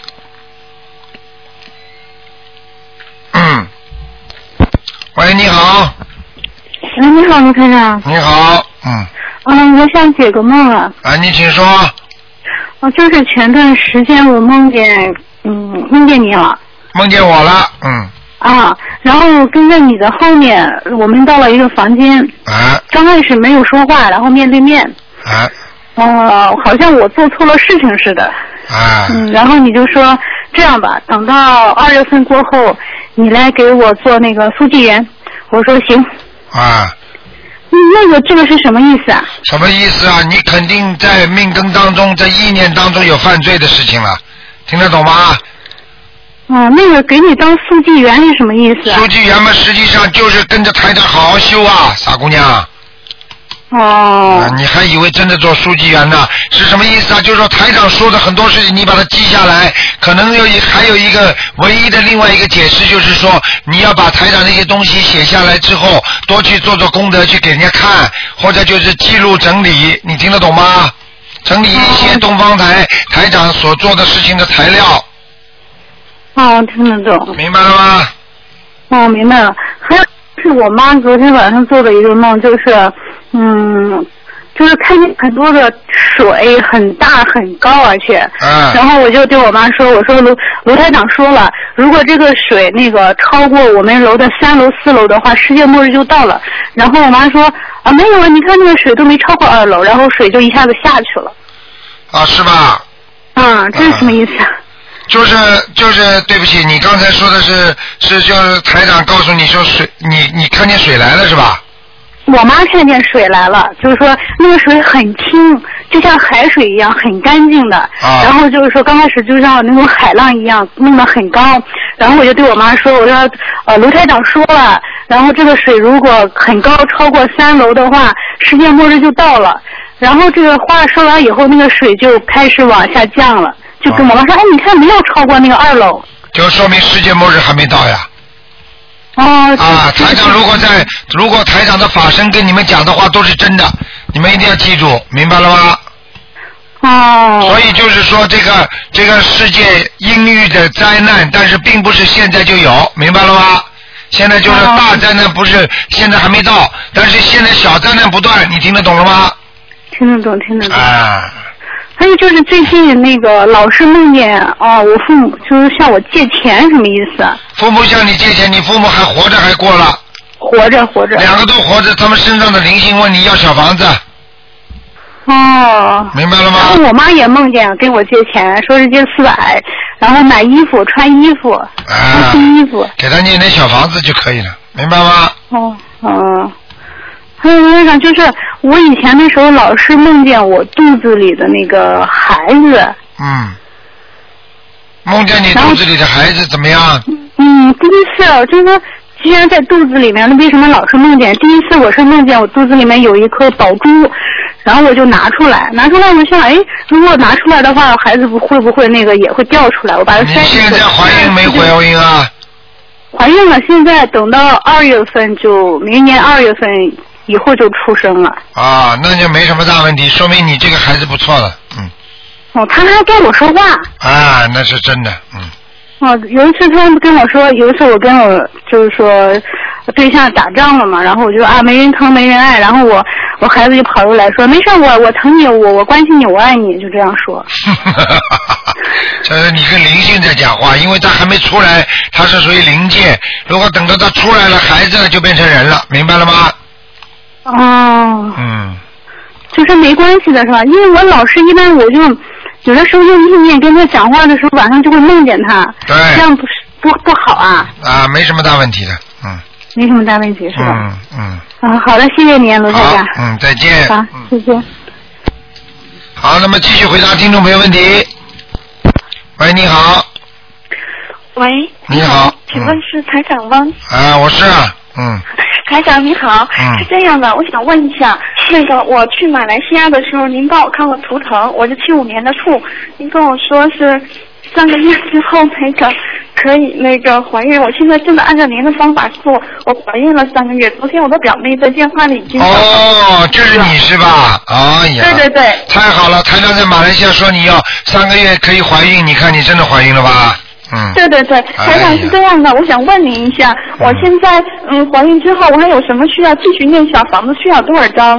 喂，你好。 你好，卢台长。 你好， 我想解个梦啊。 你请说。 就是前段时间我梦见， 梦见你了。 梦见我了， 啊，然后跟在你的后面，我们到了一个房间。刚开始没有说话，然后面对面。好像我做错了事情似的。然后你就说这样吧，等到2月份过后，你来给我做那个书记员。我说行。这个是什么意思啊？ 什么意思啊？你肯定在命根当中，在意念当中有犯罪的事情了，听得懂吗？ 那个给你当书记员是什么意思啊？ 书记员嘛，实际上就是跟着台长好好修啊，傻姑娘。你还以为真的做书记员呢？是什么意思啊？就是说台长说的很多事情，你把它记下来。可能还有一个唯一的另外一个解释，就是说你要把台长那些东西写下来之后，多去做功德，去给人家看，或者就是记录整理。你听得懂吗？整理一些东方台长所做的事情的材料。 听得懂。 明白了吗？ 明白了。还有是我妈昨天晚上做的一个梦，就是看见很多的水，很大很高，而且，然后我就对我妈说，我说卢台长说了，如果这个水那个超过我们楼的3楼4楼的话，世界末日就到了。然后我妈说没有啊，你看那个水都没超过2楼，然后水就一下子下去了。 是吧？ 这是什么意思啊？ 就是对不起，你刚才说的是就是台长告诉你说水，你看见水来了是吧？ 我妈看见水来了，就是说那个水很清，就像海水一样很干净的。然后就是说刚开始就像那种海浪一样弄得很高，然后我就对我妈说，我说卢台长说了，然后这个水如果很高超过3楼的话，世界末日就到了。然后这个话说完以后，那个水就开始往下降了，就跟我妈说，你看没有超过那个2楼， 就说明世界末日还没到呀。台长如果台长的法身跟你们讲的话都是真的，你们一定要记住，明白了吗？所以就是说这个世界阴郁的灾难，但是并不是现在就有，明白了吗？现在就是大灾难，不是现在还没到，但是现在小灾难不断，你听得懂了吗？ 听得懂。还有就是最近那个老是梦见我父母就是向我借钱，什么意思啊？ 父母向你借钱，你父母还活着还过了？ 活着。 两个都活着，他们身上的灵性问你要小房子。明白了吗？ 然后我妈也梦见跟我借钱，说是借400，然后买衣服穿衣服，新衣服。 给他念点小房子就可以了，明白吗？ 还有那个就是我以前的时候老是梦见我肚子里的那个孩子。 梦见你肚子里的孩子怎么样？ 第一次就是说既然在肚子里面，那为什么老是梦见？第一次我是梦见我肚子里面有一颗宝珠，然后我就拿出来，我想如果拿出来的话，孩子会不会那个也会掉出来？我把它塞进去。 你现在怀孕没怀孕啊？ 怀孕了，现在等到2月份就明年2月份以后就出生了。 那就没什么大问题，说明你这个孩子不错了。 他还跟我说话。 那是真的。 有一次他跟我说，有一次我跟我就是说对象打仗了嘛，然后我就没人疼没人爱，然后我孩子就跑过来说没事，我疼你，我关心你，我爱你，就这样说。 这是你跟灵性在讲话，因为他还没出来，他是属于灵界，如果等到他出来了，孩子就变成人了，明白了吗？ 就是没关系的是吧？因为我老师一般我就有的时候用意念跟他讲话的时候，晚上就会梦见他。 对。 这样不好啊。 没什么大问题的。 没什么大问题是吧？好的，谢谢您，罗台长。 再见。 好，谢谢。 好，那么继续回答听众朋友问题。喂，你好。 喂。 你好。 请问是台长吗？ 我是。 台长你好，是这样的，我想问一下，那个我去马来西亚的时候，您帮我看过图腾，我是75年的兔，您跟我说是3个月之后那个可以那个怀孕，我现在真的按照您的方法做，我怀孕了3个月，昨天我的表妹在电话里已经就是你是吧？ 对， 太好了，台长在马来西亚说你要3个月可以怀孕，你看你真的怀孕了吧？ 对，台长是这样的，我想问您一下，我现在怀孕之后，我还有什么需要继续念小房子，需要多少张？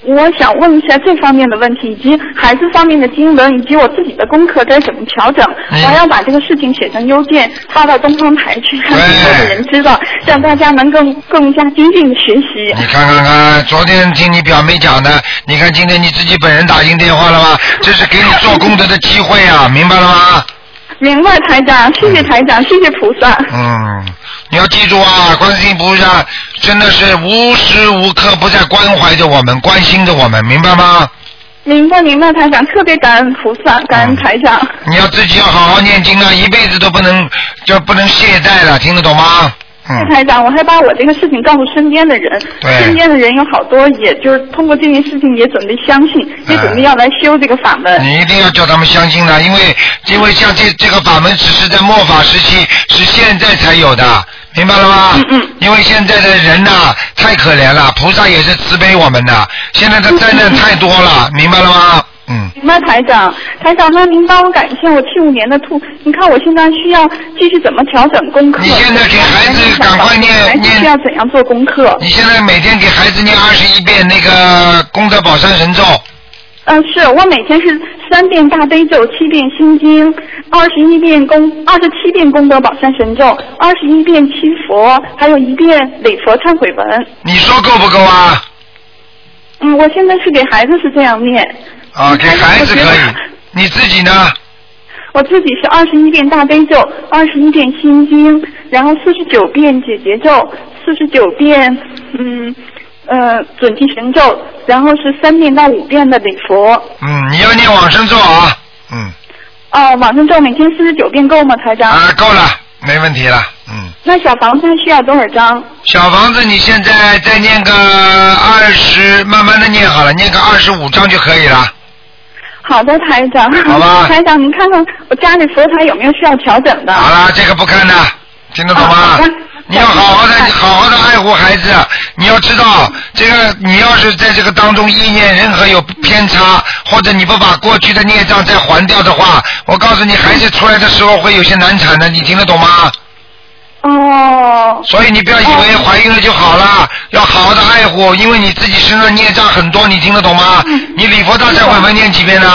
我想问一下这方面的问题，以及孩子方面的经文，以及我自己的功课该怎么调整。我还要把这个事情写成邮件发到东方台去，让更多的人知道，让大家能更加精进的学习。 你看，昨天听你表妹讲的，你看今天你自己本人打进电话了吗？这是给你做功德的机会啊，明白了吗？ 明白，台长，谢谢台长，谢谢菩萨。 你要记住啊，观世音菩萨真的是无时无刻不在关怀着我们，关心着我们，明白吗？ 明白，台长，特别感恩菩萨，感恩台长。 你要自己要好好念经啊，一辈子都不能懈怠了，听得懂吗？ 台长，我还把我这个事情告诉身边的人，身边的人有好多，也就是通过这件事情也准备相信，也准备要来修这个法门。 你一定要叫他们相信的，因为像这个法门只是在末法时期，是现在才有的，明白了吗？因为现在的人呐太可怜了，菩萨也是慈悲我们的，现在的灾难太多了，明白了吗？ 明白，台长，那您帮我改一下我75年的兔，你看我现在需要继续怎么调整功课？ 你现在给孩子赶快念， 需要怎样做功课？ 你现在每天给孩子念21遍那个功德宝山神咒。 是我每天是3遍大悲咒，7遍心经，27遍功德宝山神咒，21遍七佛，还有1遍礼佛忏悔文。 你说够不够啊？ 我现在是给孩子是这样念。 给孩子可以，你自己呢？ 我自己是21遍大悲咒，21遍心经，然后49遍解结咒，49遍准提神咒，然后是3遍到5遍的礼佛。 你要念往生咒啊。 往生咒每天49遍够吗，台长？ 够了，没问题了。 那小房子需要多少张？ 小房子你现在再念个20，慢慢的念好了，念个25张就可以了。 好的，台长。 好吧。 台长，您看看我家里佛台有没有需要调整的？ 好了，这个不看的，听得懂吗？你要好好的爱护孩子。你要知道，这个你要是在这个当中意念任何有偏差，或者你不把过去的孽障再还掉的话，我告诉你，孩子出来的时候会有些难产的，你听得懂吗？所以你不要以为怀孕了就好了，要好好的爱护，因为你自己身上孽障很多，你听得懂吗？你礼佛大忏悔文念几遍呢？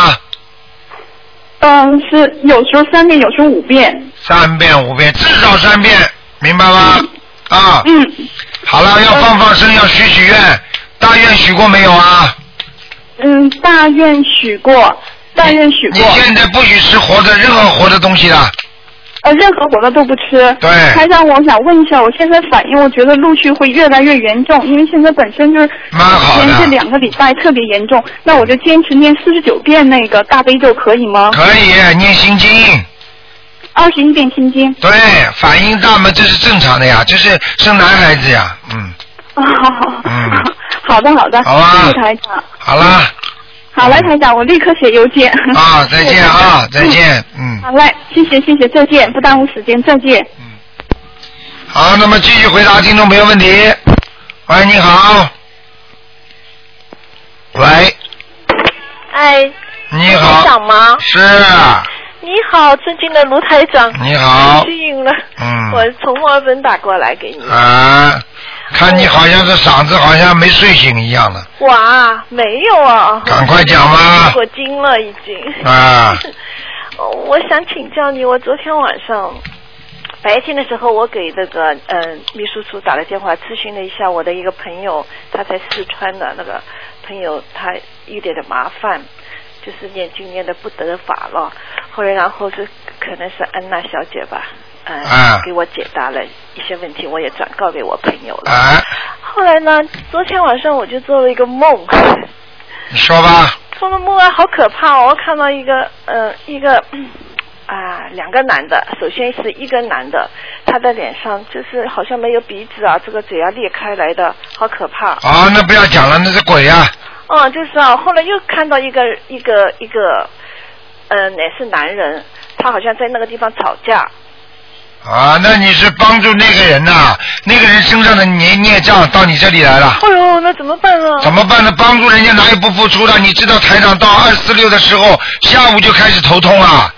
是有时候3遍，有时候5遍。 3遍5遍，至少3遍，明白吗？好了，要放生，要许愿，大愿许过没有啊？ 大愿许过。 你现在不许吃任何活的东西了。 任何活的都不吃。 对。 台长，我想问一下，我现在反应，我觉得陆续会越来越严重，因为现在本身就是连这2个礼拜特别严重，那我就坚持念49遍那个大悲咒，可以吗？ 可以，念心经。 21遍心经。 对，反应大嘛，这是正常的呀，这是生男孩子呀， 好的。 好啊。 谢谢台长。 好了。 好嘞，台长，我立刻写邮件。 再见啊，再见。 好嘞，谢谢，再见，不耽误时间，再见。 好，那么继续回答听众朋友问题。喂，你好。喂。你好。 台长吗？ 是。 你好，尊敬的卢台长。 你好。 幸运了。我从墨尔本打过来给你。 看你好像是嗓子好像没睡醒一样的。 哇，没有啊。 赶快讲吧。 我惊了已经。我想请教你，我昨天晚上白天的时候，我给那个秘书处打了电话，咨询了一下我的一个朋友，他在四川的那个朋友，他遇点的麻烦，就是念经念的不得法了。后来然后是可能是安娜小姐吧。给我解答了一些问题，我也转告给我朋友了。后来呢，昨天晚上我就做了一个梦。 你说吧。 做了梦好可怕哦！我看到一个2个男的，首先是一个男的，他的脸上就是好像没有鼻子啊，这个嘴裂开来的，好可怕。 那不要讲了，那是鬼啊。 就是啊，后来又看到一个也是男人，他好像在那个地方吵架。 那你是帮助那个人呐？那个人身上的孽障到你这里来了。 那怎么办呢？ 怎么办呢？帮助人家哪有不付出的？你知道台长到246的时候，下午就开始头痛啊。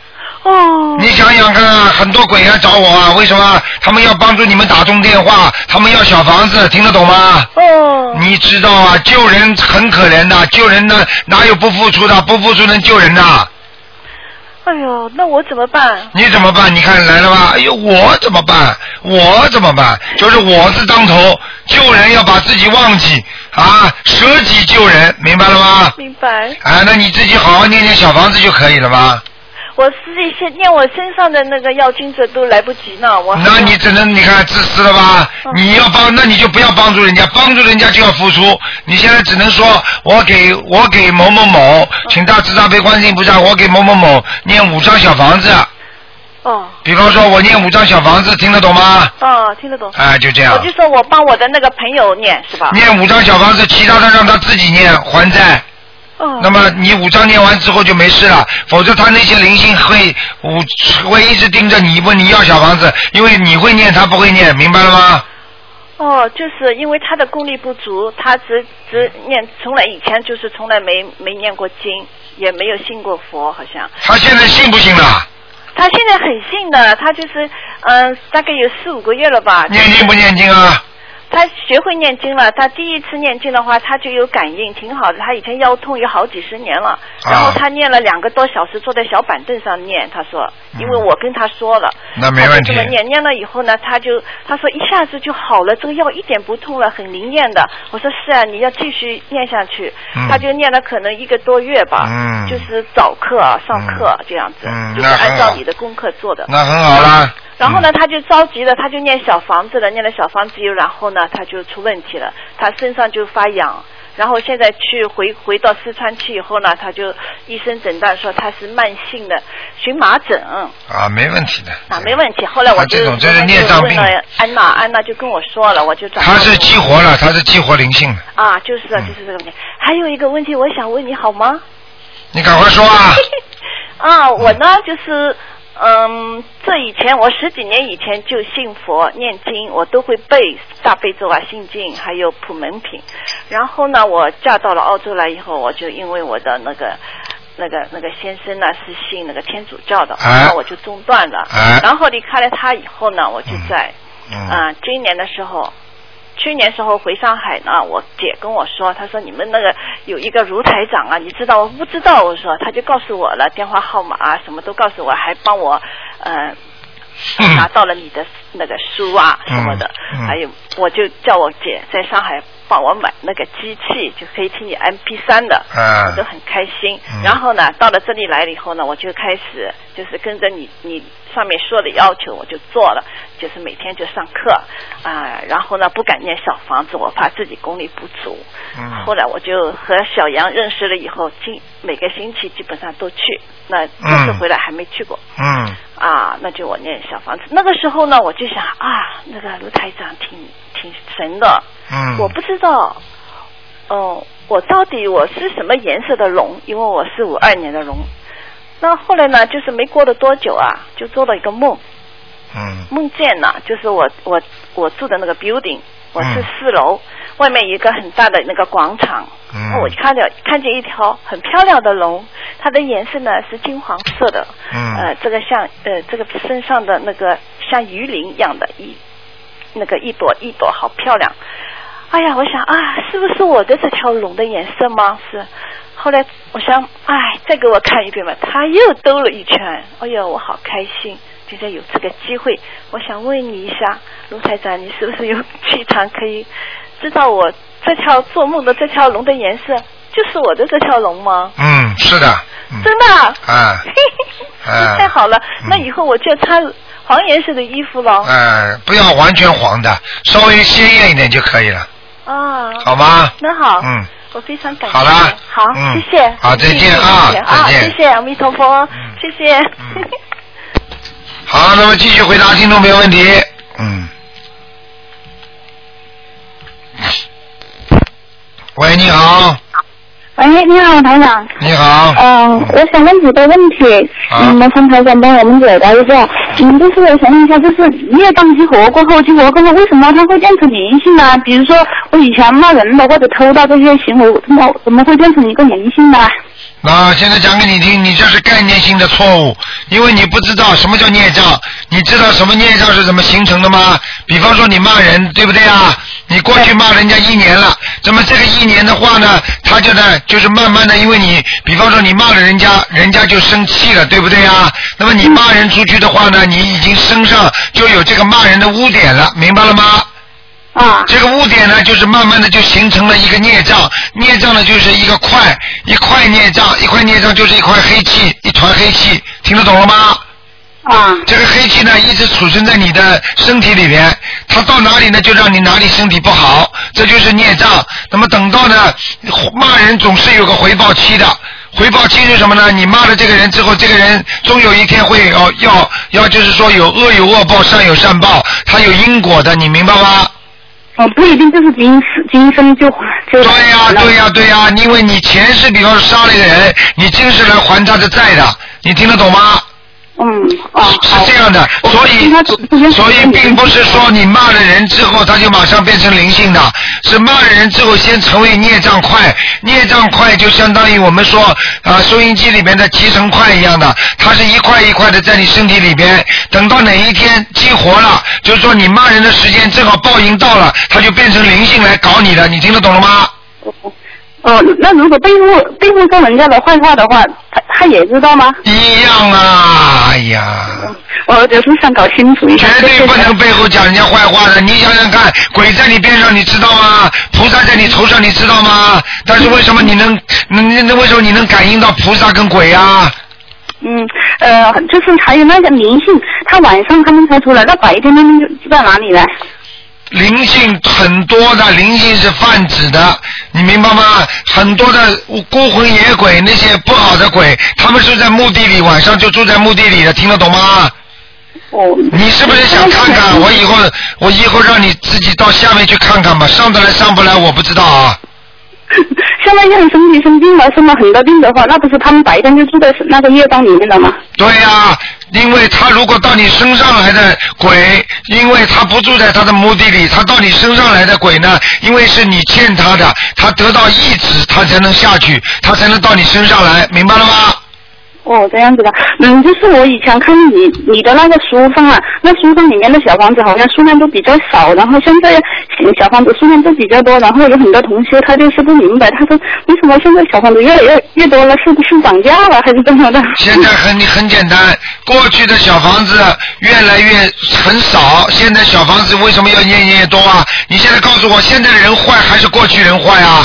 哦。 你想想看啊，很多鬼来找我啊，为什么？他们要帮助你们打通电话，他们要小房子，听得懂吗？ 哦。 你知道啊，救人很可怜的，救人呢哪有不付出的？不付出能救人的？ 哎呦，那我怎么办？ 你怎么办？你看来了吧？哎呦，我怎么办？我怎么办？就是我字当头，救人要把自己忘记啊，舍己救人，明白了吗？ 明白。 啊，那你自己好好念念小房子就可以了吗？ 我自己先念我身上的那个要经者都来不及呢， 那你只能你看自私了吧？你要帮，那你就不要帮助人家，帮助人家就要付出。你现在只能说我给某某某，请大慈大悲观世音菩萨，我给某某某念5张小房子。 哦。 比方说我念5张小房子，听得懂吗？ 哦，听得懂。 哎，就这样。 我就说我帮我的那个朋友念是吧？ 念5张小房子，其他的让他自己念还债。那么你5张念完之后就没事了，否则他那些灵性会一直盯着你，问你要小房子，因为你会念，他不会念，明白了吗？ 哦，就是因为他的功力不足，他只念，从来以前就是从来没念过经，也没有信过佛，好像。 他现在信不信了？ 他现在很信的，他就是大概有4、5个月了吧。 念经不念经啊？ 他学会念经了，他第一次念经的话，他就有感应，挺好的。他以前腰痛有好几十年了，然后他念了2个多小时，坐在小板凳上念。他说，因为我跟他说了， 那没问题。 他就这么念了以后呢，他说一下子就好了，这个腰一点不痛了，很灵验的。我说是啊，你要继续念下去。他就念了可能1个多月吧，就是早课上课这样子，就是按照你的功课做的。 那很好啦。 然后呢，他就着急了，他就念小房子了，念了小房子然后呢，他就出问题了，他身上就发痒，然后现在回到四川去以后呢，他就医生诊断说他是慢性的荨麻疹。 啊，没问题的。 啊，没问题。后来我就问了安娜就跟我说了，我就转。 他是激活了，他是激活灵性的。 啊，就是就是这个问题。还有一个问题，我想问你好吗？ 你赶快说啊！ 啊，我呢就是。这以前我10几年以前就信佛念经，我都会背大悲咒啊、心经，还有普门品。然后呢，我嫁到了澳洲来以后，我就因为我的那个先生呢是信那个天主教的，然后我就中断了。然后离开了他以后呢，我就在今年的时候。去年时候回上海呢，我姐跟我说，她说你们那个有一个卢台长啊，你知道？我不知道，我说，她就告诉我了电话号码啊，什么都告诉我，还帮我拿到了你的那个书啊什么的，还有我就叫我姐在上海帮我买那个机器，就可以听你 MP3 的，我都很开心。然后呢，到了这里来了以后呢，我就开始就是跟着你上面说的要求，我就做了，就是每天就上课然后呢不敢念小房子，我怕自己功力不足。后来我就和小杨认识了以后，每个星期基本上都去，那这次回来还没去过。那就我念小房子。那个时候呢，我就想那个卢台长挺神的。我不知道，我到底我是什么颜色的龙？因为我是52年的龙。那后来呢，就是没过了多久就做了一个梦。梦见呢，就是我住的那个 building， 我是4楼，外面有一个很大的那个广场。我看见一条很漂亮的龙，它的颜色呢是金黄色的。这个像这个身上的那个像鱼鳞一样的一朵一朵好漂亮。哎呀，我想是不是我的这条龙的颜色吗？是。后来我想再给我看一遍吧，他又兜了一圈。哎呀，我好开心，现在有这个机会，我想问你一下，卢台长，你是不是有气场可以知道我这条做梦的这条龙的颜色就是我的这条龙吗？ 是的。 真的？太好了，那以后我就穿黄颜色的衣服了。 不要完全黄的，稍微鲜艳一点就可以了。好吗？ 那好。我非常感谢。 好了。 好，谢谢。 好，再见再见。 谢谢阿弥陀佛，谢谢。 好，那么继续回答听众没有问题。喂，你好。 哎，你好，台长。 你好。 我想问几个问题，麻烦台长帮我们解答一下。就是我想问一下，就是业障激活过后，为什么它会变成灵性呢？比如说我以前骂人的或者偷盗这些行为，怎么会变成一个灵性呢？ 那现在讲给你听，你这是概念性的错误，因为你不知道什么叫孽障。你知道什么孽障是怎么形成的吗？比方说你骂人，对不对啊？你过去骂人家1年了，那么这个1年的话呢，他就是慢慢的，因为你比方说你骂了人家，人家就生气了，对不对啊？那么你骂人出去的话呢，你已经身上就有这个骂人的污点了，明白了吗？这个污点呢，就是慢慢的就形成了一个孽障，孽障呢就是一块孽障，一块孽障就是一块黑气，一团黑气，听得懂了吗？这个黑气呢一直储存在你的身体里面，它到哪里呢就让你哪里身体不好，这就是孽障。那么等到呢骂人总是有个回报期的，回报期是什么呢？你骂了这个人之后，这个人终有一天会要就是说有恶有恶报，善有善报，它有因果的，你明白吗？ 不一定就是今生就对呀，因为你前世比方说杀了一个人，你今世来还他的债的，你听得懂吗？是这样的，所以并不是说你骂了人之后他就马上变成灵性的，是骂了人之后先成为孽障块，孽障块就相当于我们说收音机里面的集成块一样的，它是一块一块的在你身体里边，等到哪一天激活了，就是说你骂人的时间正好报应到了，它就变成灵性来搞你的，你听得懂了吗？ 那如果背后说人家的坏话的话，他也知道吗？ 一样啊，哎呀， 我就是想搞清楚一下。 绝对不能背后讲人家坏话的，你想想看，鬼在你边上你知道吗？菩萨在你头上你知道吗？但是为什么你能为什么你能感应到菩萨跟鬼啊？ 就是还有那个灵性，他晚上他们才出来，那白天他们就在哪里呢？ 灵性很多的，灵性是泛指的，你明白吗？很多的孤魂野鬼，那些不好的鬼，他们是在墓地里，晚上就住在墓地里的，听得懂吗？你是不是想看看？我以后让你自己到下面去看看吧，上得来上不来我不知道啊。 像那些人身体生病了，生了很多病的话，那不是他们白天就住在那个业障里面了吗？ 对呀，因为他如果到你身上来的鬼，因为他不住在他的墓地里，他到你身上来的鬼呢，因为是你欠他的，他得到意志，他才能下去，他才能到你身上来，明白了吗？ 这样子的，就是我以前看你的那个书上啊，那书上里面的小房子好像数量都比较少，然后现在小房子数量都比较多，然后有很多同学他就是不明白，他说为什么现在小房子越来越多了，是不是涨价了还是怎么的？ 现在很简单，过去的小房子越来越很少，现在小房子为什么要越多啊？你现在告诉我，现在的人坏还是过去人坏啊？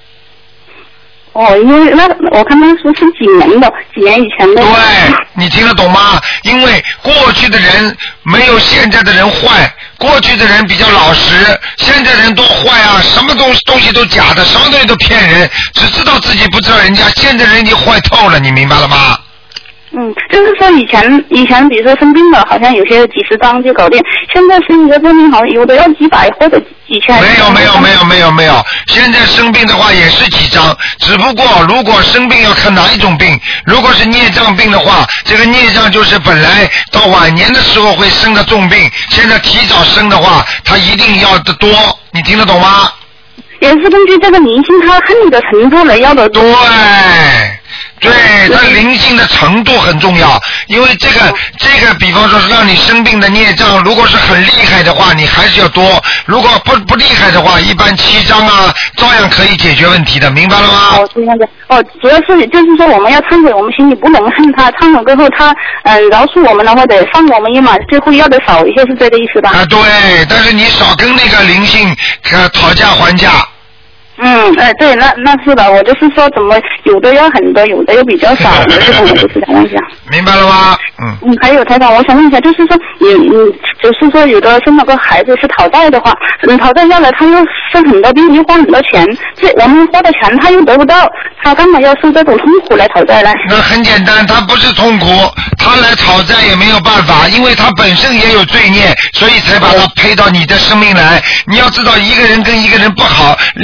因为我看那书是几年以前的。 对，你听得懂吗？因为过去的人没有现在的人坏，过去的人比较老实，现在人多坏啊，什么东西都假的，什么东西都骗人，只知道自己不知道人家，现在人已经坏透了，你明白了吗？ 就是说以前比如说生病了，好像有些几十张就搞定，现在生一个病好像有的要几百或者几千。没有，现在生病的话也是几张，只不过如果生病要看哪一种病，如果是孽障病的话，这个孽障就是本来到晚年的时候会生的重病，现在提早生的话，它一定要的多，你听得懂吗？也是根据这个灵性他恨的程度来要的多。 对，它灵性的程度很重要，因为这个比方说是让你生病的孽障，如果是很厉害的话，你还是要多；如果不厉害的话，一般7张啊，照样可以解决问题的，明白了吗？ 这样子。主要是就是说我们要忏悔，我们心里不能恨他，忏悔过后他饶恕我们的或者放我们一马，就会要的少一些，是这个意思吧？ 对，但是你少跟那个灵性讨价还价。 对，那是的，我就是说怎么有的要很多，有的又比较少，我就是这样想。 明白了吗？ 还有台长，我想问一下，就是说就是说有的生了个孩子是讨债的话，讨债下来他又生很多病，又花很多钱，这我们花的钱他又得不到，他干嘛要受这种痛苦来讨债呢？ 那很简单，他不是痛苦，他来讨债也没有办法，因为他本身也有罪孽，所以才把他配到你的生命来。你要知道，一个人跟一个人不好，两个人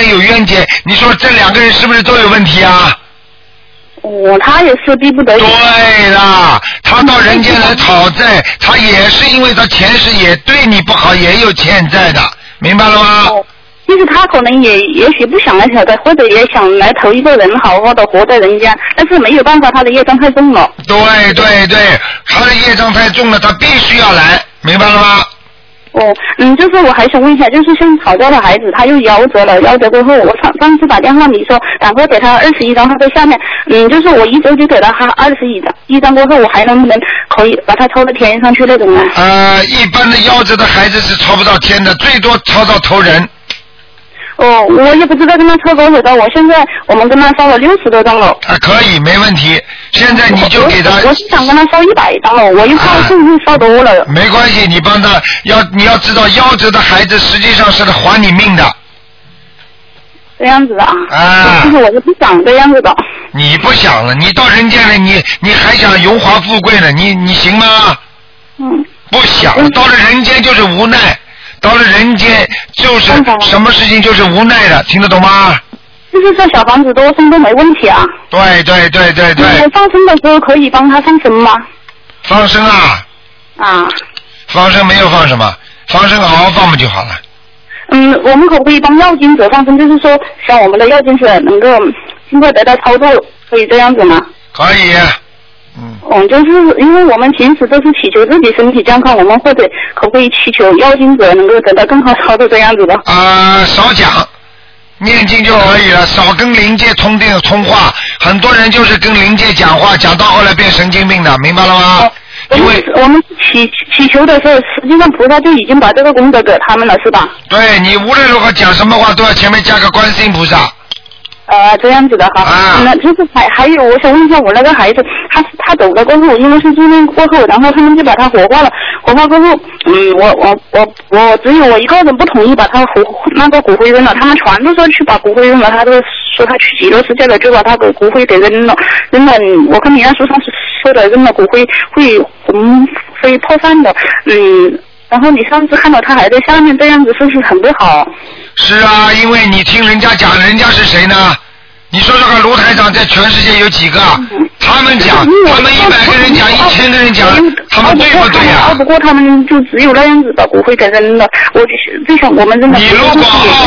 人有冤结，你说这2个人是不是都有问题啊？ 他也是逼不得已。 对啦，他到人间来讨债，他也是因为他前世也对你不好，也有欠债的，明白了吗？ 其实他可能也许不想来讨债，或者也想来投一个人，好好的活在人间，但是没有办法，他的业障太重了。 对，他的业障太重了，他必须要来，明白了吗？ 就是我还想问一下，就是像吵架的孩子，他又夭折了，夭折过后，我上次打电话你说赶快给他21张，他在下面，就是我一周就给了他21张过后，我还能不能可以把他抽到天上去那种呢？ 一般的夭折的孩子是抽不到天的，最多抽到头人。 我也不知道跟他抽多少张，我们跟他烧了60多张了。 可以，没问题。现在你就给他。 我是想跟他烧100张了，我又怕是不是烧多了。 没关系，你帮他你要知道，夭折的孩子实际上是来还你命的。 这样子啊？其实我是不想这样子的。 你不想了，你到人间了，你还想荣华富贵呢？你行吗？不想，到了人间就是无奈。到了人间就是什么事情就是无奈的，听得懂吗？ 就是说小房子多生都没问题啊。 对。 我放生的时候可以帮他放生吗？ 放生啊？放生没有放什么，放生好好放不就好了。 我们可不可以帮要经者放生？就是说像我们的要经者能够尽快得到操作，可以这样子吗？ 可以。 就是因为我们平时都是祈求自己身体健康，我们或者可不可以祈求要经者能够得到更好操作这样子的？ 少讲，念经就可以了，少跟灵界通话。很多人就是跟灵界讲话，讲到后来变神经病的，明白了吗？因为我们祈求的时候，实际上菩萨就已经把这个功德给他们了，是吧？ 对，你无论如何讲什么话，都要前面加个观世音菩萨。 这样子的哈。那就是还有，我想问一下，我那个孩子，他走了过后，因为是住院过后，然后他们就把他火化了。火化过后，我只有我一个人不同意把他那个骨灰扔了，他们全都说去把骨灰扔了，他都说他去极乐世界了，就把他的骨灰给扔了。我看你那书上是说的，扔了骨灰会破散的。然后你上次看到他还在下面，这样子是不是很不好？ 是啊，因为你听人家讲，人家是谁呢？你说这个卢台长在全世界有几个？他们讲，他们100个人讲，1000个人讲，他们对不对呀？ 不过他们就只有那样子把骨灰给扔了。我就想我们真的你如果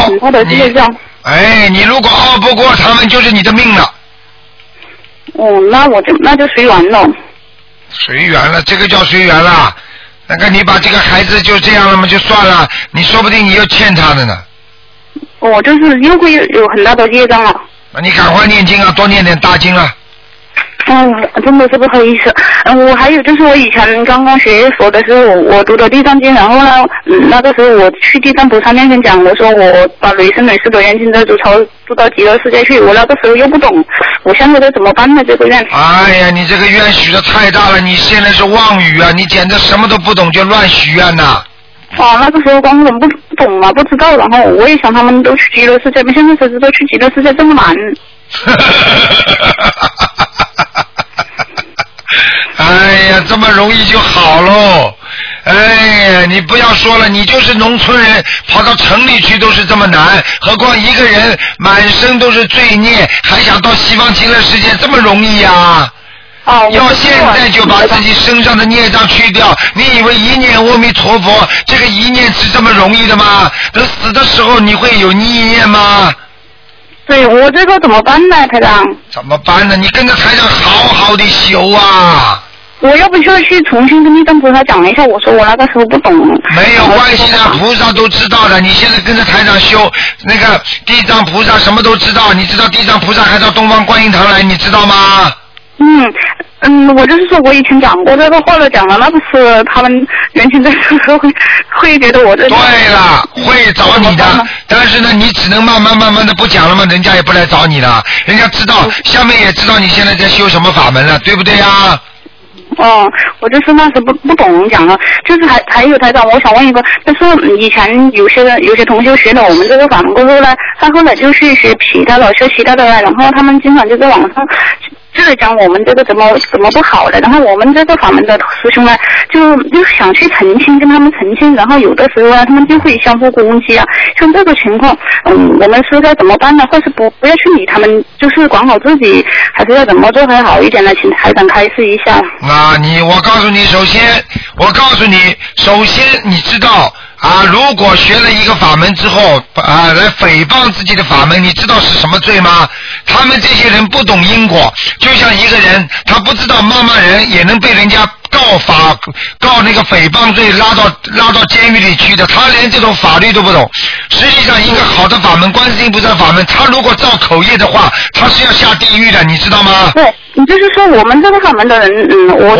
你如果熬不过他们，就是你的命了。 那就随缘了。 随缘了，这个叫随缘了。那个你把这个孩子就这样了嘛，就算了，你说不定你又欠他的呢。 就是又会有很大的业障了。 你赶快念经啊，多念点大经啊。 真的是不好意思。我还有就是我以前刚刚学佛的时候，我读的地藏经，然后呢，那个时候我去地藏菩萨面前讲，我说我把累生累世的冤亲债主超度到极乐世界去，我那个时候又不懂，我现在该怎么办呢？这个愿？ 哎呀，你这个愿许的太大了，你现在是妄语啊！你简直什么都不懂就乱许愿呐！ 那个时候光人不懂嘛，不知道，然后我也想他们都去极乐世界，现在才知道去极乐世界这么难。 哎呀，这么容易就好喽！哎呀，你不要说了，你就是农村人，跑到城里去都是这么难，何况一个人满身都是罪孽，还想到西方极乐世界这么容易呀？要现在就把自己身上的孽障去掉，你以为一念阿弥陀佛，这个一念是这么容易的吗？等死的时候你会有意念吗？ 对，我这个怎么办呢，台长？ 怎么办呢？你跟着台长好好的修啊！ 我要不就去重新跟地藏菩萨讲一下，我说我那个时候不懂。 没有关系的，菩萨都知道的。你现在跟着台长修，那个地藏菩萨什么都知道。你知道地藏菩萨还到东方观音堂来，你知道吗？ 我就是说我以前讲过这个话了，讲了，那不是他们原先在说会觉得我这。 对了，会找你的，但是呢，你只能慢慢的不讲了嘛，人家也不来找你了，人家知道，下面也知道你现在在修什么法门了，对不对呀？ 我就是那时不懂讲了，就是还有台长，我想问一个，就是以前有些同学学了我们这个法门过后呢，他后来就去学其他的了，然后他们经常就在网上是讲我们这个怎么不好的，然后我们这个法门的师兄呢，就想去澄清，跟他们澄清，然后有的时候啊，他们就会相互攻击啊。像这个情况，我们是该怎么办呢？或是不要去理他们，就是管好自己，还是要怎么做才好一点呢？请台长开示一下。 我告诉你，首先你知道。如果学了一个法门之后来诽谤自己的法门，你知道是什么罪吗？他们这些人不懂因果，就像一个人他不知道骂人也能被人家告那个诽谤罪拉到监狱里去的，他连这种法律都不懂。实际上一个好的法门，观世音菩萨法门，他如果造口业的话，他是要下地狱的，你知道吗？ 对，你就是说我们这个法门的人，我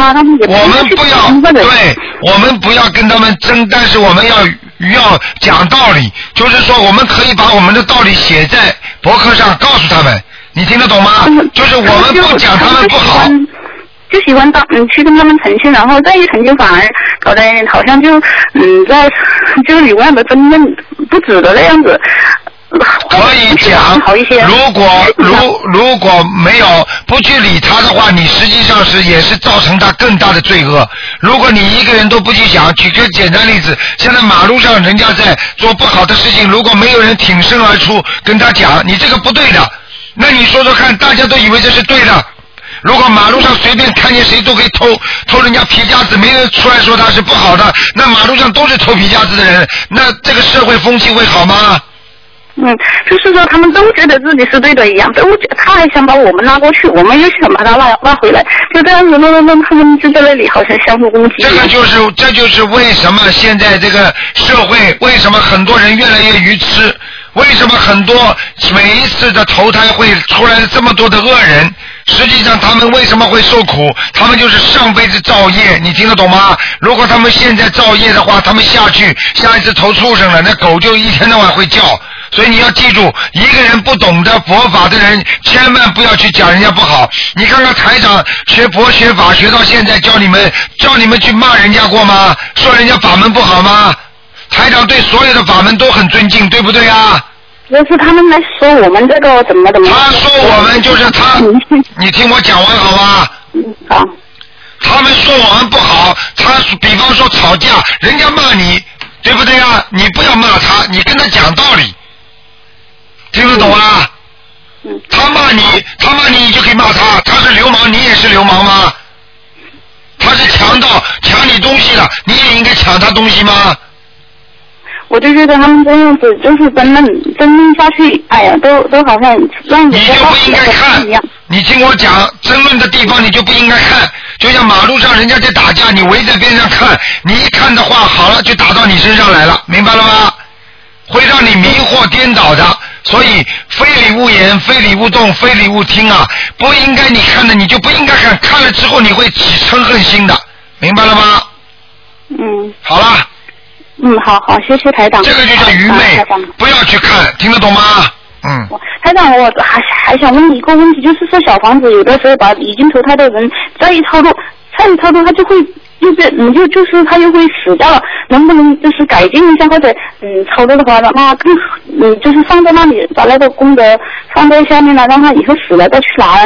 们不要跟他们争，但是我们要讲道理，就是说我们可以把我们的道理写在博客上告诉他们，你听得懂吗？就是我们不讲他们不好。 就喜欢去跟他们澄清，然后再一澄清反而搞得好像就有样的争论不止的那样子。 可以讲，如果没有不去理他的话，你实际上也是造成他更大的罪恶。如果你一个人都不去讲，举个简单例子，现在马路上人家在做不好的事情，如果没有人挺身而出跟他讲，你这个不对的，那你说说看，大家都以为这是对的。如果马路上随便看见谁都可以偷人家皮夹子，没人出来说他是不好的，那马路上都是偷皮夹子的人，那这个社会风气会好吗？ 就是说他们都觉得自己是对的一样，他还想把我们拉过去，我们又想把他拉回来，就这样子弄他们就在那里好像相互攻击。 这就是为什么现在这个社会，为什么很多人越来越愚痴，为什么很多每一次的投胎会出来这么多的恶人，实际上他们为什么会受苦？他们就是上辈子造业，你听得懂吗？如果他们现在造业的话，他们下一次投畜生了，那狗就一天到晚会叫。所以你要记住，一个人不懂得佛法的人，千万不要去讲人家不好。你看看台长学法学到现在，叫你们去骂人家过吗？说人家法门不好吗？台长对所有的法门都很尊敬，对不对啊？ 就是他们来说我们这个怎么他说我们就是他，你听我讲完好吗？ 好。 他们说我们不好，比方说吵架，人家骂你，对不对啊？你不要骂他，你跟他讲道理。听得懂啊？他骂你你就可以骂他，他是流氓，你也是流氓吗？他是强盗，抢你东西了，你也应该抢他东西吗？ 我就觉得他们这样子就是争论下去，哎呀，都好像让你就不应该看，你听我讲，争论的地方你就不应该看，就像马路上人家在打架，你围在边上看，你一看的话，好了就打到你身上来了，明白了吗？会让你迷惑颠倒的。所以非礼勿言，非礼勿动，非礼勿听啊！不应该你看的你就不应该看，看了之后你会起嗔恨心的，明白了吗？好了。 好，谢谢台长。 这个就叫愚昧，不要去看，听得懂吗？ 台长，我还想问你一个问题，就是说小房子有的时候把已经投胎的人再一操作，他就会就是他又会死掉了，能不能就是改进一下，或者操作的话让他更就是放在那里，把那个功德放在下面了，让他以后死了再去拿。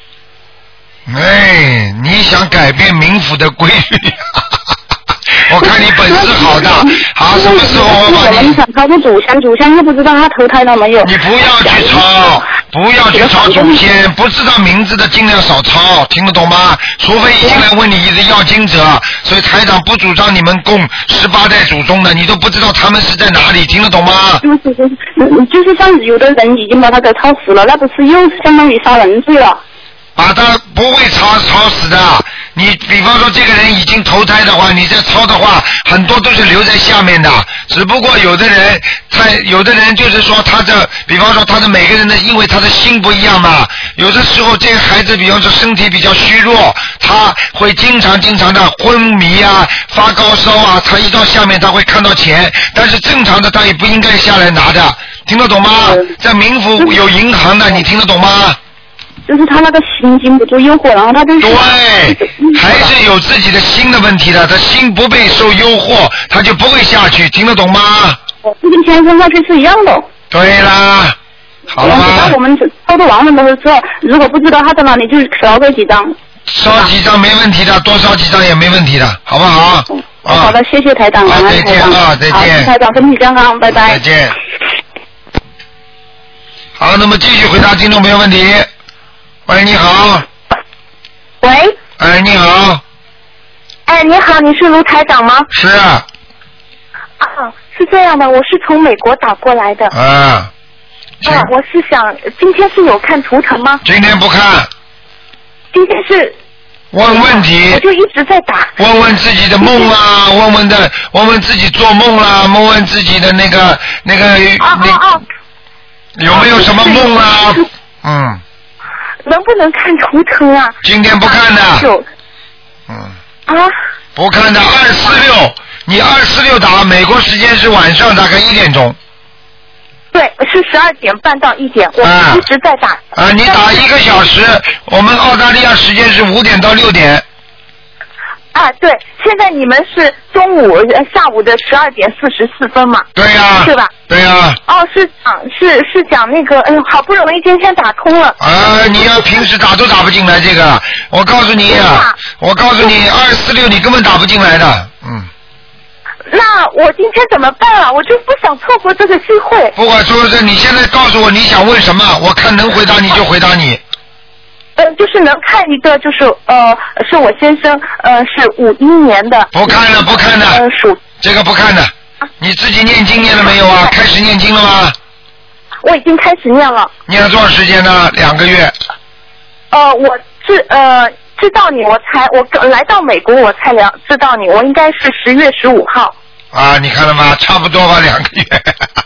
你想改变冥府的规律？我看你本事好大，好，什么时候我把你？ 想操作祖先又不知道他投胎了没有。 你不要去抄祖先，不知道名字的尽量少抄，听得懂吗？除非一进来问你一个要经者，所以台长不主张你们供18代祖宗的，你都不知道他们是在哪里，听得懂吗？ 就是像有的人已经把他给抄死了，那不是又相当于杀人罪了？ 把他不会抄死的。你比方说这个人已经投胎的话，你再抄的话，很多都是留在下面的。只不过有的人就是说比方说他的每个人的，因为他的心不一样嘛。有的时候这个孩子，比方说身体比较虚弱，他会经常的昏迷啊、发高烧啊，他一到下面他会看到钱，但是正常的他也不应该下来拿的，听得懂吗？在冥府有银行的，你听得懂吗？ 就是他那个心经不住诱惑，然后他就对，还是有自己的心的问题的，他心不被受诱惑，他就不会下去，听得懂吗？ 就跟天生下去是一样的。 对啦。 好了吗？ 当我们偷偷完了的时候，如果不知道他在哪里，就是少个几张。 烧几张没问题的，多烧几张也没问题的，好不好？ 好的，谢谢台长， 好，再见啊，再见。 好，台长身体健康，拜拜。 再见。好，那么继续回答听众朋友问题。喂，你好。 喂。 哎，你好。 哎，你好，你是卢台长吗？ 是啊。 啊，是这样的，我是从美国打过来的。 啊。 我是想，今天是有看图腾吗？ 今天不看。 今天是问问题， 我就一直在打。 问问自己的梦啊，问问自己做梦啦，问问自己的那个有没有什么梦啊？嗯。 能不能看图腾啊？ 今天不看的。不看的246，你246打，美国时间是晚上大概1点钟。 对，是12点半到1点，我一直在打。 你打1个小时，我们澳大利亚时间是5点到6点。 对，现在你们是下午的12点44分嘛？ 对呀。 是吧？ 对呀。 是讲那个，好不容易今天打通了。 你要平时打都打不进来这个，我告诉你246你根本打不进来的， 那我今天怎么办啊？我就不想错过这个机会。 不管说是你现在告诉我你想问什么，我看能回答你就回答你。 就是能看一个，就是是我先生，是51年的。 不看的。 属这个不看的。你自己念经念了没有啊？开始念经了吗？ 我已经开始念了。 念了多少时间呢？2个月。 我知道你，我来到美国我才知道你，我应该是10月15号。 你看了吗？差不多吧，2个月。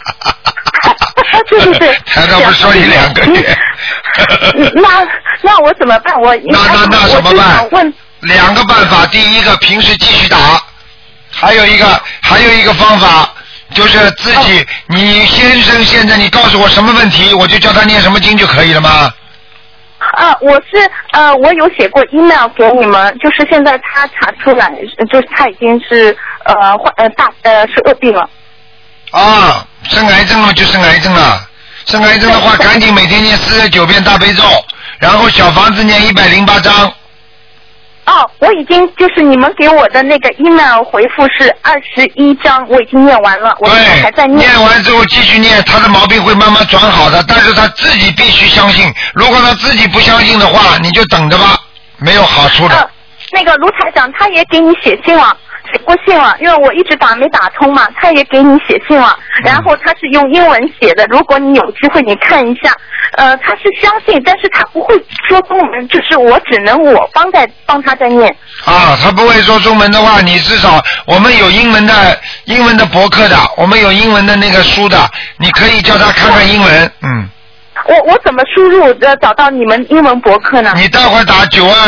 对。 台长不说你2个月。 那我怎么办？ 那怎么办？问2个办法，第一个平时继续打，还有一个方法就是自己，你先生现在你告诉我什么问题，我就叫他念什么经就可以了吗？ 我有写过 email 给你们，就是现在他查出来，就是他已经是是恶病了。 生癌症了就生癌症了，生癌症的话赶紧每天念49遍大悲咒，然后小房子念108章。 我已经就是你们给我的那个 email 回复是21章，我已经念完了，我还在念。 念完之后继续念，他的毛病会慢慢转好的，但是他自己必须相信，如果他自己不相信的话，你就等着吧，没有好处的。 那个卢台长他也给你写过信了，因为我一直没打通嘛，他也给你写信了，然后他是用英文写的，如果你有机会你看一下，他是相信，但是他不会说中文，就是我只能帮他在念。 他不会说中文的话，你至少我们有英文的博客的，我们有英文的那个书的，你可以叫他看看英文， 我怎么输入找到你们英文博客呢？ 你待会儿打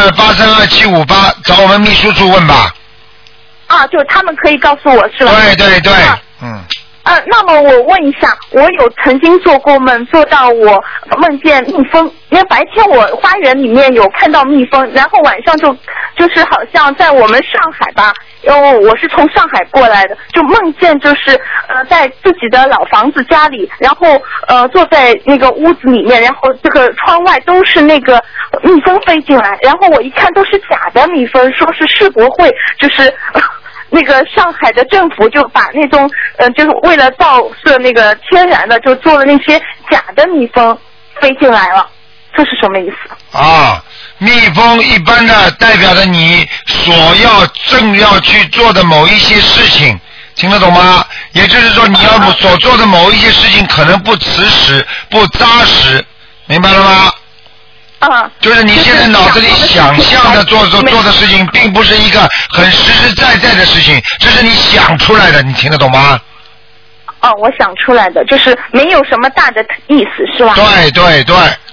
92832758找我们秘书处问吧。 就他们可以告诉我是吧？ 对， 那么我问一下，我有曾经做过梦，做到我梦见蜜蜂，因为白天我花园里面有看到蜜蜂，然后晚上就是好像在我们上海吧，因为我是从上海过来的，就梦见就是在自己的老房子家里，然后坐在那个屋子里面，然后这个窗外都是那个蜜蜂飞进来，然后我一看都是假的蜜蜂，说是世博会就是那个上海的政府就把那种就是为了照射那个天然的，就做了那些假的蜜蜂飞进来了，这是什么意思？ 蜜蜂一般的代表着你正要去做的某一些事情，听得懂吗？也就是说你要所做的某一些事情可能不持实不扎实，明白了吗？就是你现在脑子里想象的做的事情，并不是一个很实实在在的事情，这是你想出来的，你听得懂吗？ 我想出来的，就是没有什么大的意思，是吧？ 对。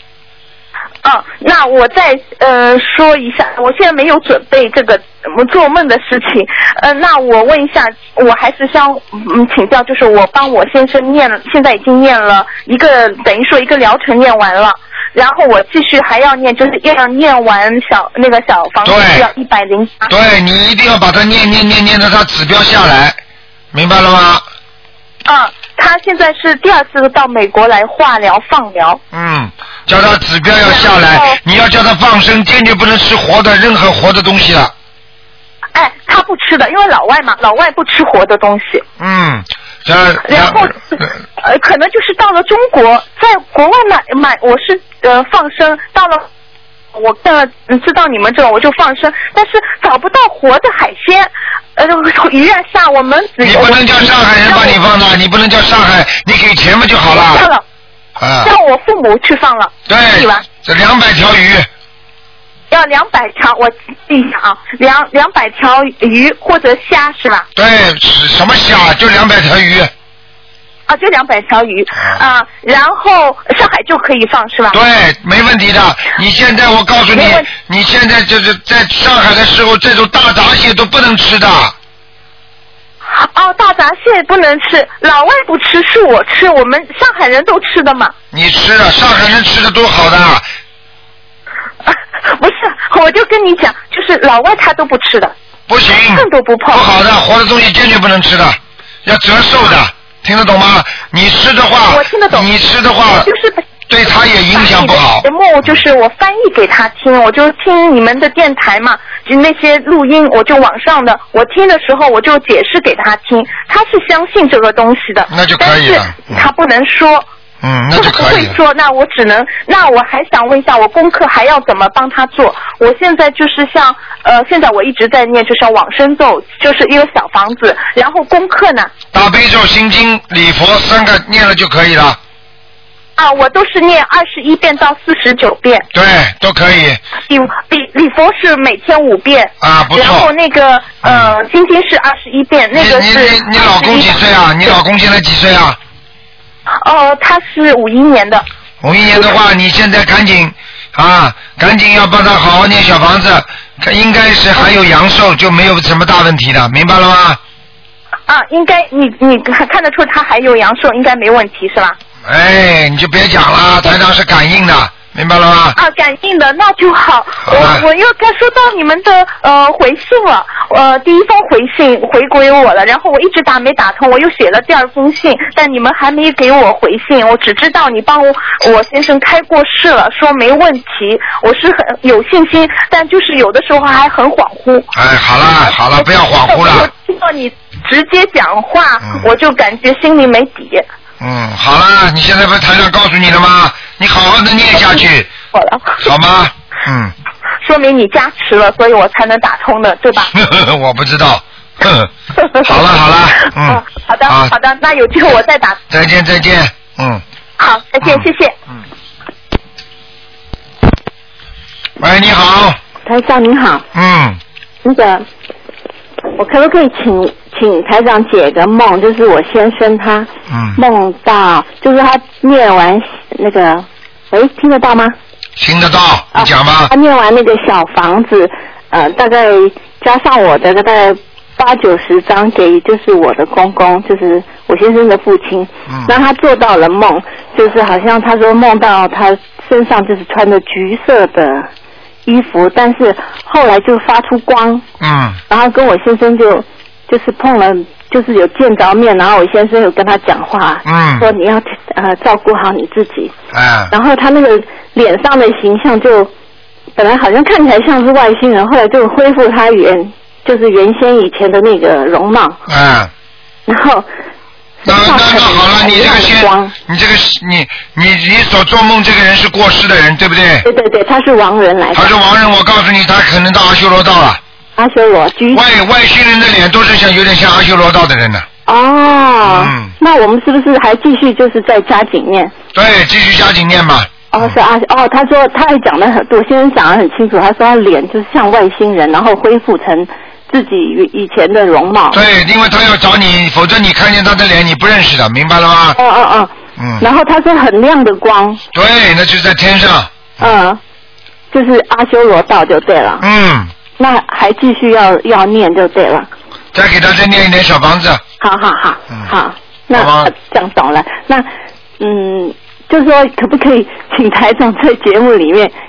那我再说一下，我现在没有准备这个做梦的事情。那我问一下，我还是想请教，就是我帮我先生现在已经念了等于说一个疗程念完了。然后我继续还要念，就是要念完小房子需要108。 对，你一定要把它念到它指标下来，明白了吗？ 他现在是第2次到美国来化疗放疗。 叫他指标要下来，你要叫他放生，坚决不能吃任何活的东西了。 哎，他不吃的，因为老外嘛，老外不吃活的东西。然后可能就是到了中国，在国外买我是放生，到了我知道你们这我就放生，但是找不到活的海鲜，鱼啊虾我们你不能叫上海人帮你放的，你不能叫上海，你给钱嘛就好了。 让我父母去放了。 对，这200条鱼。 要200条，我记一下啊，200条鱼或者虾是吧？ 对，什么虾？就200条鱼。 就200条鱼啊，然后上海就可以放是吧？ 对，没问题的。你现在我告诉你，你现在就是在上海的时候，这种大闸蟹都不能吃的。 大闸蟹不能吃，老外不吃，是我吃，我们上海人都吃的嘛。 你吃了，上海人吃的多好的。 不是，我就跟你讲，就是老外他都不吃的。 不行， 碰都不碰。 不好的，活的东西坚决不能吃的，要折寿的，听得懂吗？你吃的话， 我听得懂。 你吃的话， 就是对他也影响不好。 节目就是我翻译给他听，我就听你们的电台嘛，就那些录音，我就网上的，我听的时候我就解释给他听，他是相信这个东西的。 那就可以了。 但是他不能说。 那就可以了。 不会说，那我只能，那我还想问一下，我功课还要怎么帮他做？我现在就是像现在我一直在念，就像往生咒，就是一个小房子，然后功课呢？ 大悲咒、心经、礼佛3个念了就可以了。 我都是念21遍到49遍。 对，都可以。 礼佛是每天5遍。 不错。 然后那个心经是21遍，那个是。 你老公几岁啊？你老公现在几岁啊？ 他是51年的。 51年的话，你现在赶紧要帮他好好念小房子，应该是还有阳寿，就没有什么大问题的，明白了吗？ 应该你看得出他还有阳寿，应该没问题是吧？ 你就别讲了，台长是感应的，明白了吗？ 感应的那就好。我又该收到你们的回信了，第1封回信回归我了，然后我一直打没打通，我又写了第2封信，但你们还没给我回信，我只知道你帮我先生开过世了，说没问题，我是很有信心，但就是有的时候还很恍惚。 好了，不要恍惚了。 我听到你直接讲话，我就感觉心里没底。 好了，你现在不是台上告诉你了吗？你好好的念下去，好吗？ 说明你加持了，所以我才能打通的，对吧？ 我不知道。好了， 好的，那有机会我再打。 再见。 好，再见，谢谢。 喂，你好。 台长您好。那个，我可不可以请台长解个梦？就是我先生他梦到，就是他念完那个，听得到吗？ 听得到，你讲吧。 他念完那个小房子，大概加上我的大概80-90张给就是我的公公，就是我先生的父亲。那他做到了梦，就是好像他说梦到他身上就是穿着橘色的衣服，但是后来就发出光。然后跟我先生就是碰了，就是有见着面，然后我先生有跟他讲话，说你要照顾好你自己。然后他那个脸上的形象就本来好像看起来像是外星人，后来就恢复他就是原先以前的那个容貌。然后那好了，你所做梦这个人是过世的人，对不对？ 对，他是亡人来的。 他是亡人，我告诉你，他可能到阿修罗道了。 阿修罗， 外星人的脸都是有点像阿修罗道的人呢。 那我们是不是还继续就是再加紧念？ 对，继续加紧念吧。 他说他还讲得很多，先生讲得很清楚，他说他脸就是像外星人，然后恢复成自己以前的容貌。 对，因为他要找你，否则你看见他的脸你不认识的，明白了吗？ 然后他说很亮的光。 对，那就是在天上。 就是阿修罗道就对了。那还继续要念就对了。 再给他再念一点小房子。 好，那这样懂了。那就是说可不可以请台长在节目里面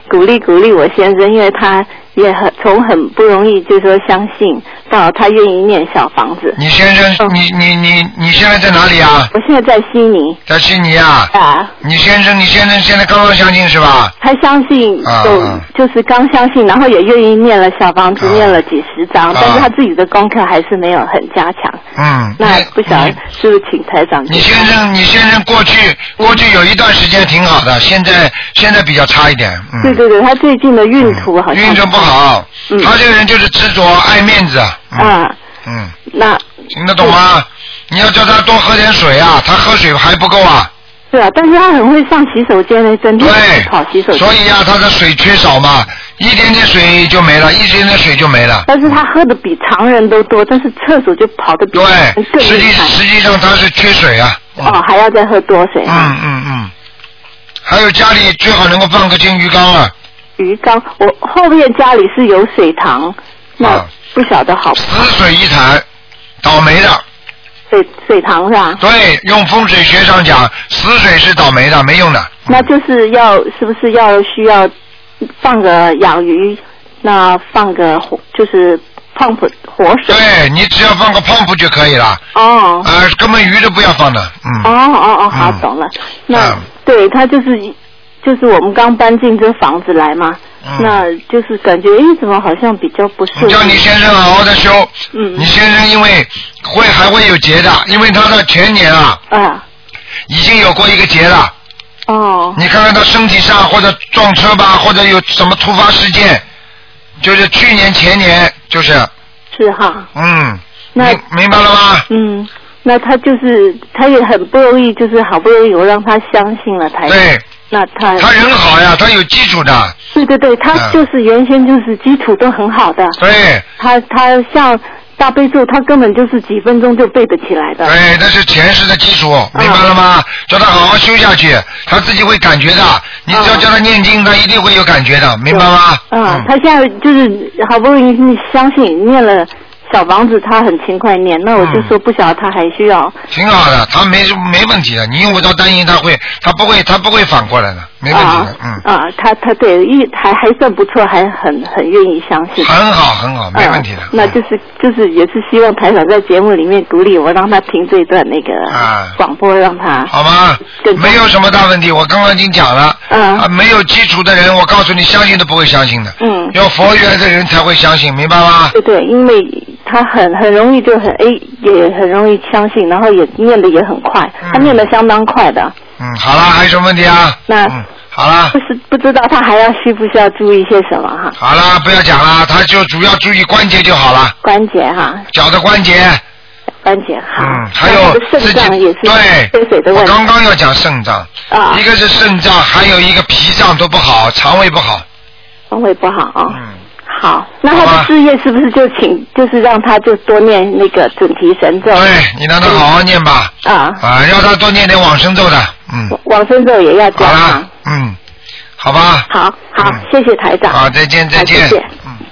鼓励我先生，因为他也从很不容易，就是说相信到他愿意念小房子。 你先生，你现在在哪里啊？ 我现在在悉尼。 在悉尼啊？ 啊。 你先生现在刚刚相信是吧？ 他相信，就是刚相信，然后也愿意念了小房子，念了几十张，但是他自己的功课还是没有很加强。那不晓得是不是请台长？ 你先生过去有一段时间挺好的，现在比较差一点。 对，他最近的运途好像运程不好。他这个人就是执着爱面子。 那听得懂吗？你要叫他多喝点水啊，他喝水还不够啊。 对啊，但是他很会上洗手间的，整天跑洗手间。 所以啊，他的水缺少嘛，一点点水就没了，一点点水就没了。 但是他喝的比常人都多，但是厕所就跑得比常人更厉害。 实际上他是缺水啊。 还要再喝多水。 还有家里最好能够放个金鱼缸啊。 鱼缸，我后面家里是有水塘，那不晓得好不好。 死水一潭，倒霉的。 水塘是吧？ 对，用风水学上讲，死水是倒霉的，没用的。 那就是是不是需要放个养鱼，那放个就是 pump 活水？ 对，你只要放个 pump 就可以了。根本鱼都不要放的。 好，懂了。那对他就是我们刚搬进这房子来嘛。那就是感觉怎么好像比较不顺利。 叫你先生好好的修。你先生因为还会有劫的，因为他的前年已经有过一个劫了。你看看他身体上或者撞车吧，或者有什么突发事件，就是去年前年就是哈。 那明白了吗？ 那他也很不容易，就是好不容易我让他相信了台长。 对。 那他人好呀，他有基础的。 对，他就是原先就是基础都很好的。 对。 他像大悲咒，他根本就是几分钟就背得起来的。 对，那是前世的基础，明白了吗？叫他好好修下去，他自己会感觉的。你只要叫他念经，他一定会有感觉的，明白吗？ 他现在就是好不容易相信念了小房子，他很勤快念，那我就说不晓得他还需要。 挺好的，他没问题的，你用不着担心他不会反过来的，没问题的。 他对，还算不错，还很愿意相信。 很好，没问题的。 那就是也是希望台长在节目里面鼓励我，让他听这段那个广播，让他好吗？没有什么大问题，我刚刚已经讲了。没有基础的人，我告诉你，相信都不会相信的。要佛缘的人才会相信，明白吗？ 对，因为他很容易就也很容易相信，然后也念的也很快，他念的相当快的。 好了，还有什么问题啊？好了。 不知道他还需不需要注意些什么哈？ 好了，不要讲了，他就主要注意关节就好了。 关节哈。 脚的关节。 关节好。 还有肾脏也是缺水的问题。 我刚刚要讲肾脏。一个是肾脏，还有一个脾脏都不好，肠胃不好。 肠胃不好好，那他的事业是不是就是让他就多念那个准提神咒？ 对，你让他好好念吧。要他多念点往生咒的。 往生咒也要加。 好了，好吧。 好，谢谢台长。 好，再见。 谢谢。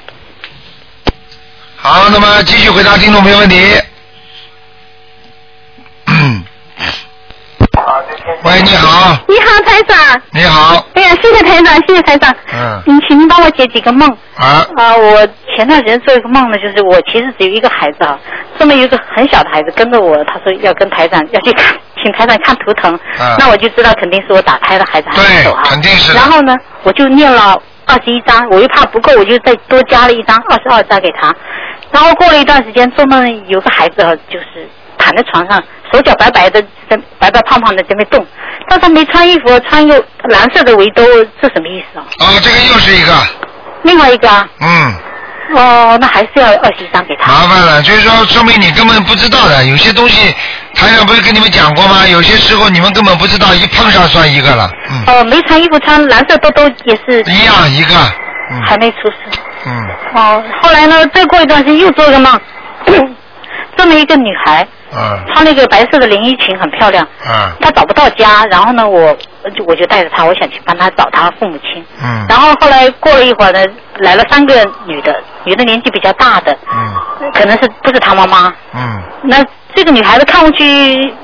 好，那么继续回答听众朋友问题。喂，你好。 你好，台长。 你好。 哎呀，谢谢台长，谢谢台长。请您帮我解几个梦。我前段时间做一个梦呢，就是我其实只有一个孩子这么一个很小的孩子跟着我，他说要跟台长要去看，请台长看图腾。那我就知道肯定是我打胎的孩子还没走肯定是。 然后呢，我就念了21张，我又怕不够，我就再多加了一张22张给他。然后过了一段时间，做梦有个孩子就是躺在床上，手脚白白的，白白胖胖的在那动，但他没穿衣服，穿一个蓝色的围兜，这什么意思这个又是一个。 另外一个那还是要21张给他。 麻烦了，就是说明你根本不知道的，有些东西台长不是跟你们讲过吗？有些时候你们根本不知道，一碰上算一个了。 没穿衣服，穿蓝色兜兜也是一样一个。 还没出事。后来呢，再过一段时间又做个梦，这么一个女孩，穿那个白色的连衣裙，很漂亮。她找不到家，然后呢，我就带着她，我想去帮她找她父母亲。然后后来过了一会儿呢，来了3个女的年纪比较大的。可能不是她妈妈。那这个女孩子看过去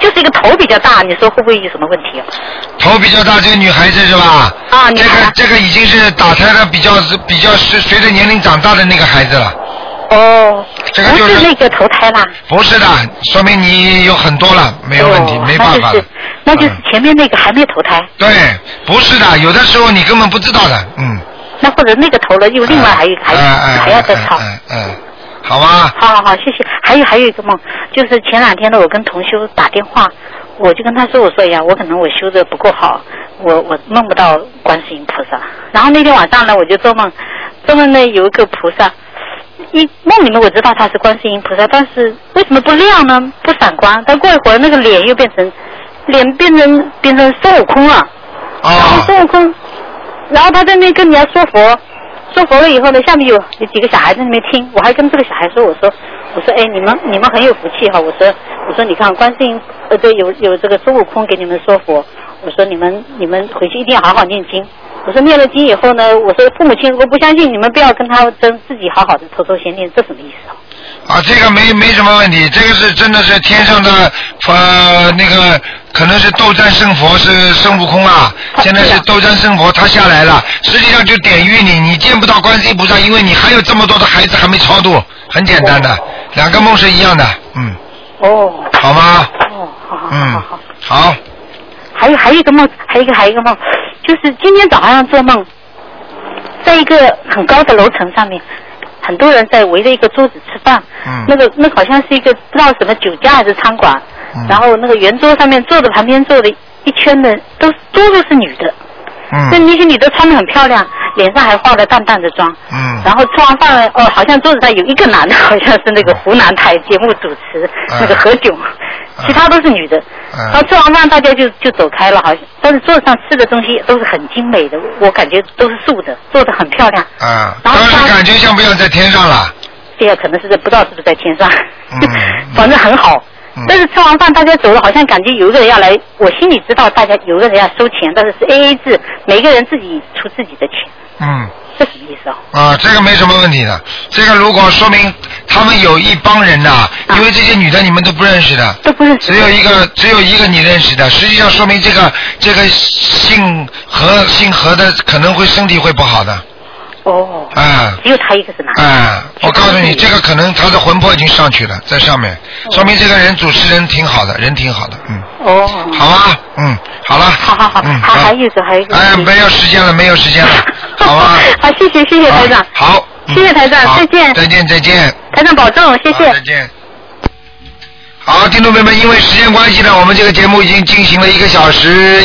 就是一个头比较大，你说会不会有什么问题啊？ 头比较大，这个女孩子是吧？ 啊， 这个已经是打胎的比较是随着年龄长大的那个孩子了。 哦， 这个就是不是那个投胎啦？ 不是的，说明你有很多了，没有问题，没办法。 那就是前面那个还没投胎。 对，不是的，有的时候你根本不知道的， 那或者那个投了，又另外还要再抄。 好吧。 好，谢谢。还有一个梦，就是前2天呢，我跟同修打电话，我就跟他说，我说呀，我可能我修的不够好，我梦不到观世音菩萨。然后那天晚上呢，我就做梦呢有一个菩萨。梦里面我知道他是观世音菩萨，但是为什么不亮呢？不闪光，但过一会儿那个脸又变成孙悟空了。然后孙悟空，然后他在那跟人家说佛了以后呢，下面有几个小孩在那边听，我还跟这个小孩说，我说哎，你们很有福气哈，我说你看观世音对有这个孙悟空给你们说佛，我说你们回去一定要好好念经。我说念了经以后呢，我说父母亲如果不相信，你们不要跟他争，自己好好的偷闲念，这什么意思啊？这个没什么问题，这个是真的是天上的那个可能是斗战胜佛是孙悟空啊，现在是斗战胜佛他下来了，实际上就点喻你见不到观世音菩萨，因为你还有这么多的孩子还没超度，很简单的，两个梦是一样的，好吗？好。 还有一个梦，还有一个梦，就是今天早上做梦，在一个很高的楼层上面，很多人在围着一个桌子吃饭，那好像是一个不知道什么酒家还是餐馆，然后那个圆桌上面旁边坐的一圈的多都是女的，那些女的穿得很漂亮，脸上还化了淡淡的妆，然后吃完饭好像桌子上有一个男的，好像是那个湖南台节目主持那个何炅，其他都是女的，然后吃完饭大家就走开了，好像，但是桌子上吃的东西都是很精美的，我感觉都是素的，做得很漂亮。 当时感觉像不像在天上了？ 对呀，可能是不知道是不是在天上，反正很好。但是吃完饭大家走了，好像感觉有一个人要来，我心里知道大家有一个人要收钱，但是 AA 制，每个人自己出自己的钱。这什么意思啊？ 这个没什么问题的。这个如果说明他们有一帮人呐，因为这些女的你们都不认识的， 都不认识， 只有一个你认识的，实际上说明这个姓何的可能会身体会不好的。 只有他一个是男。 我告诉你，这个可能他的魂魄已经上去了，在上面，说明这个人主持人挺好的，人挺好的，好啊，好了， 好，还有一个， 没有时间了，好吧， 好，谢谢台长， 好， 谢谢台长，再见，台长保重，谢谢， 再见。好，听众朋友们，因为时间关系呢，我们这个节目已经进行了1个小时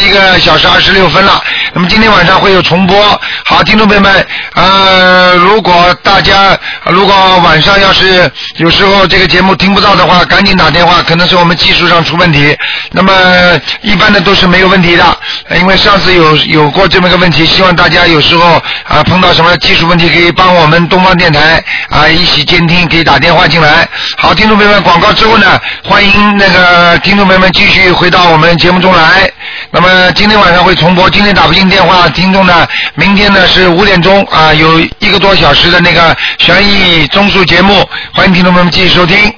26分了。那么今天晚上会有重播。好，听众朋友们，如果晚上要是有时候这个节目听不到的话，赶紧打电话，可能是我们技术上出问题。那么一般的都是没有问题的，因为上次有过这么个问题，希望大家有时候碰到什么技术问题，可以帮我们东方电台一起监听，可以打电话进来。好，听众朋友们，广告之后呢，欢迎那个听众朋友们继续回到我们节目中来。那么今天晚上会重播，今天打不进电话听众呢，明天呢是5点钟有1个多小时的那个悬疑综述节目，欢迎听众朋友们继续收听。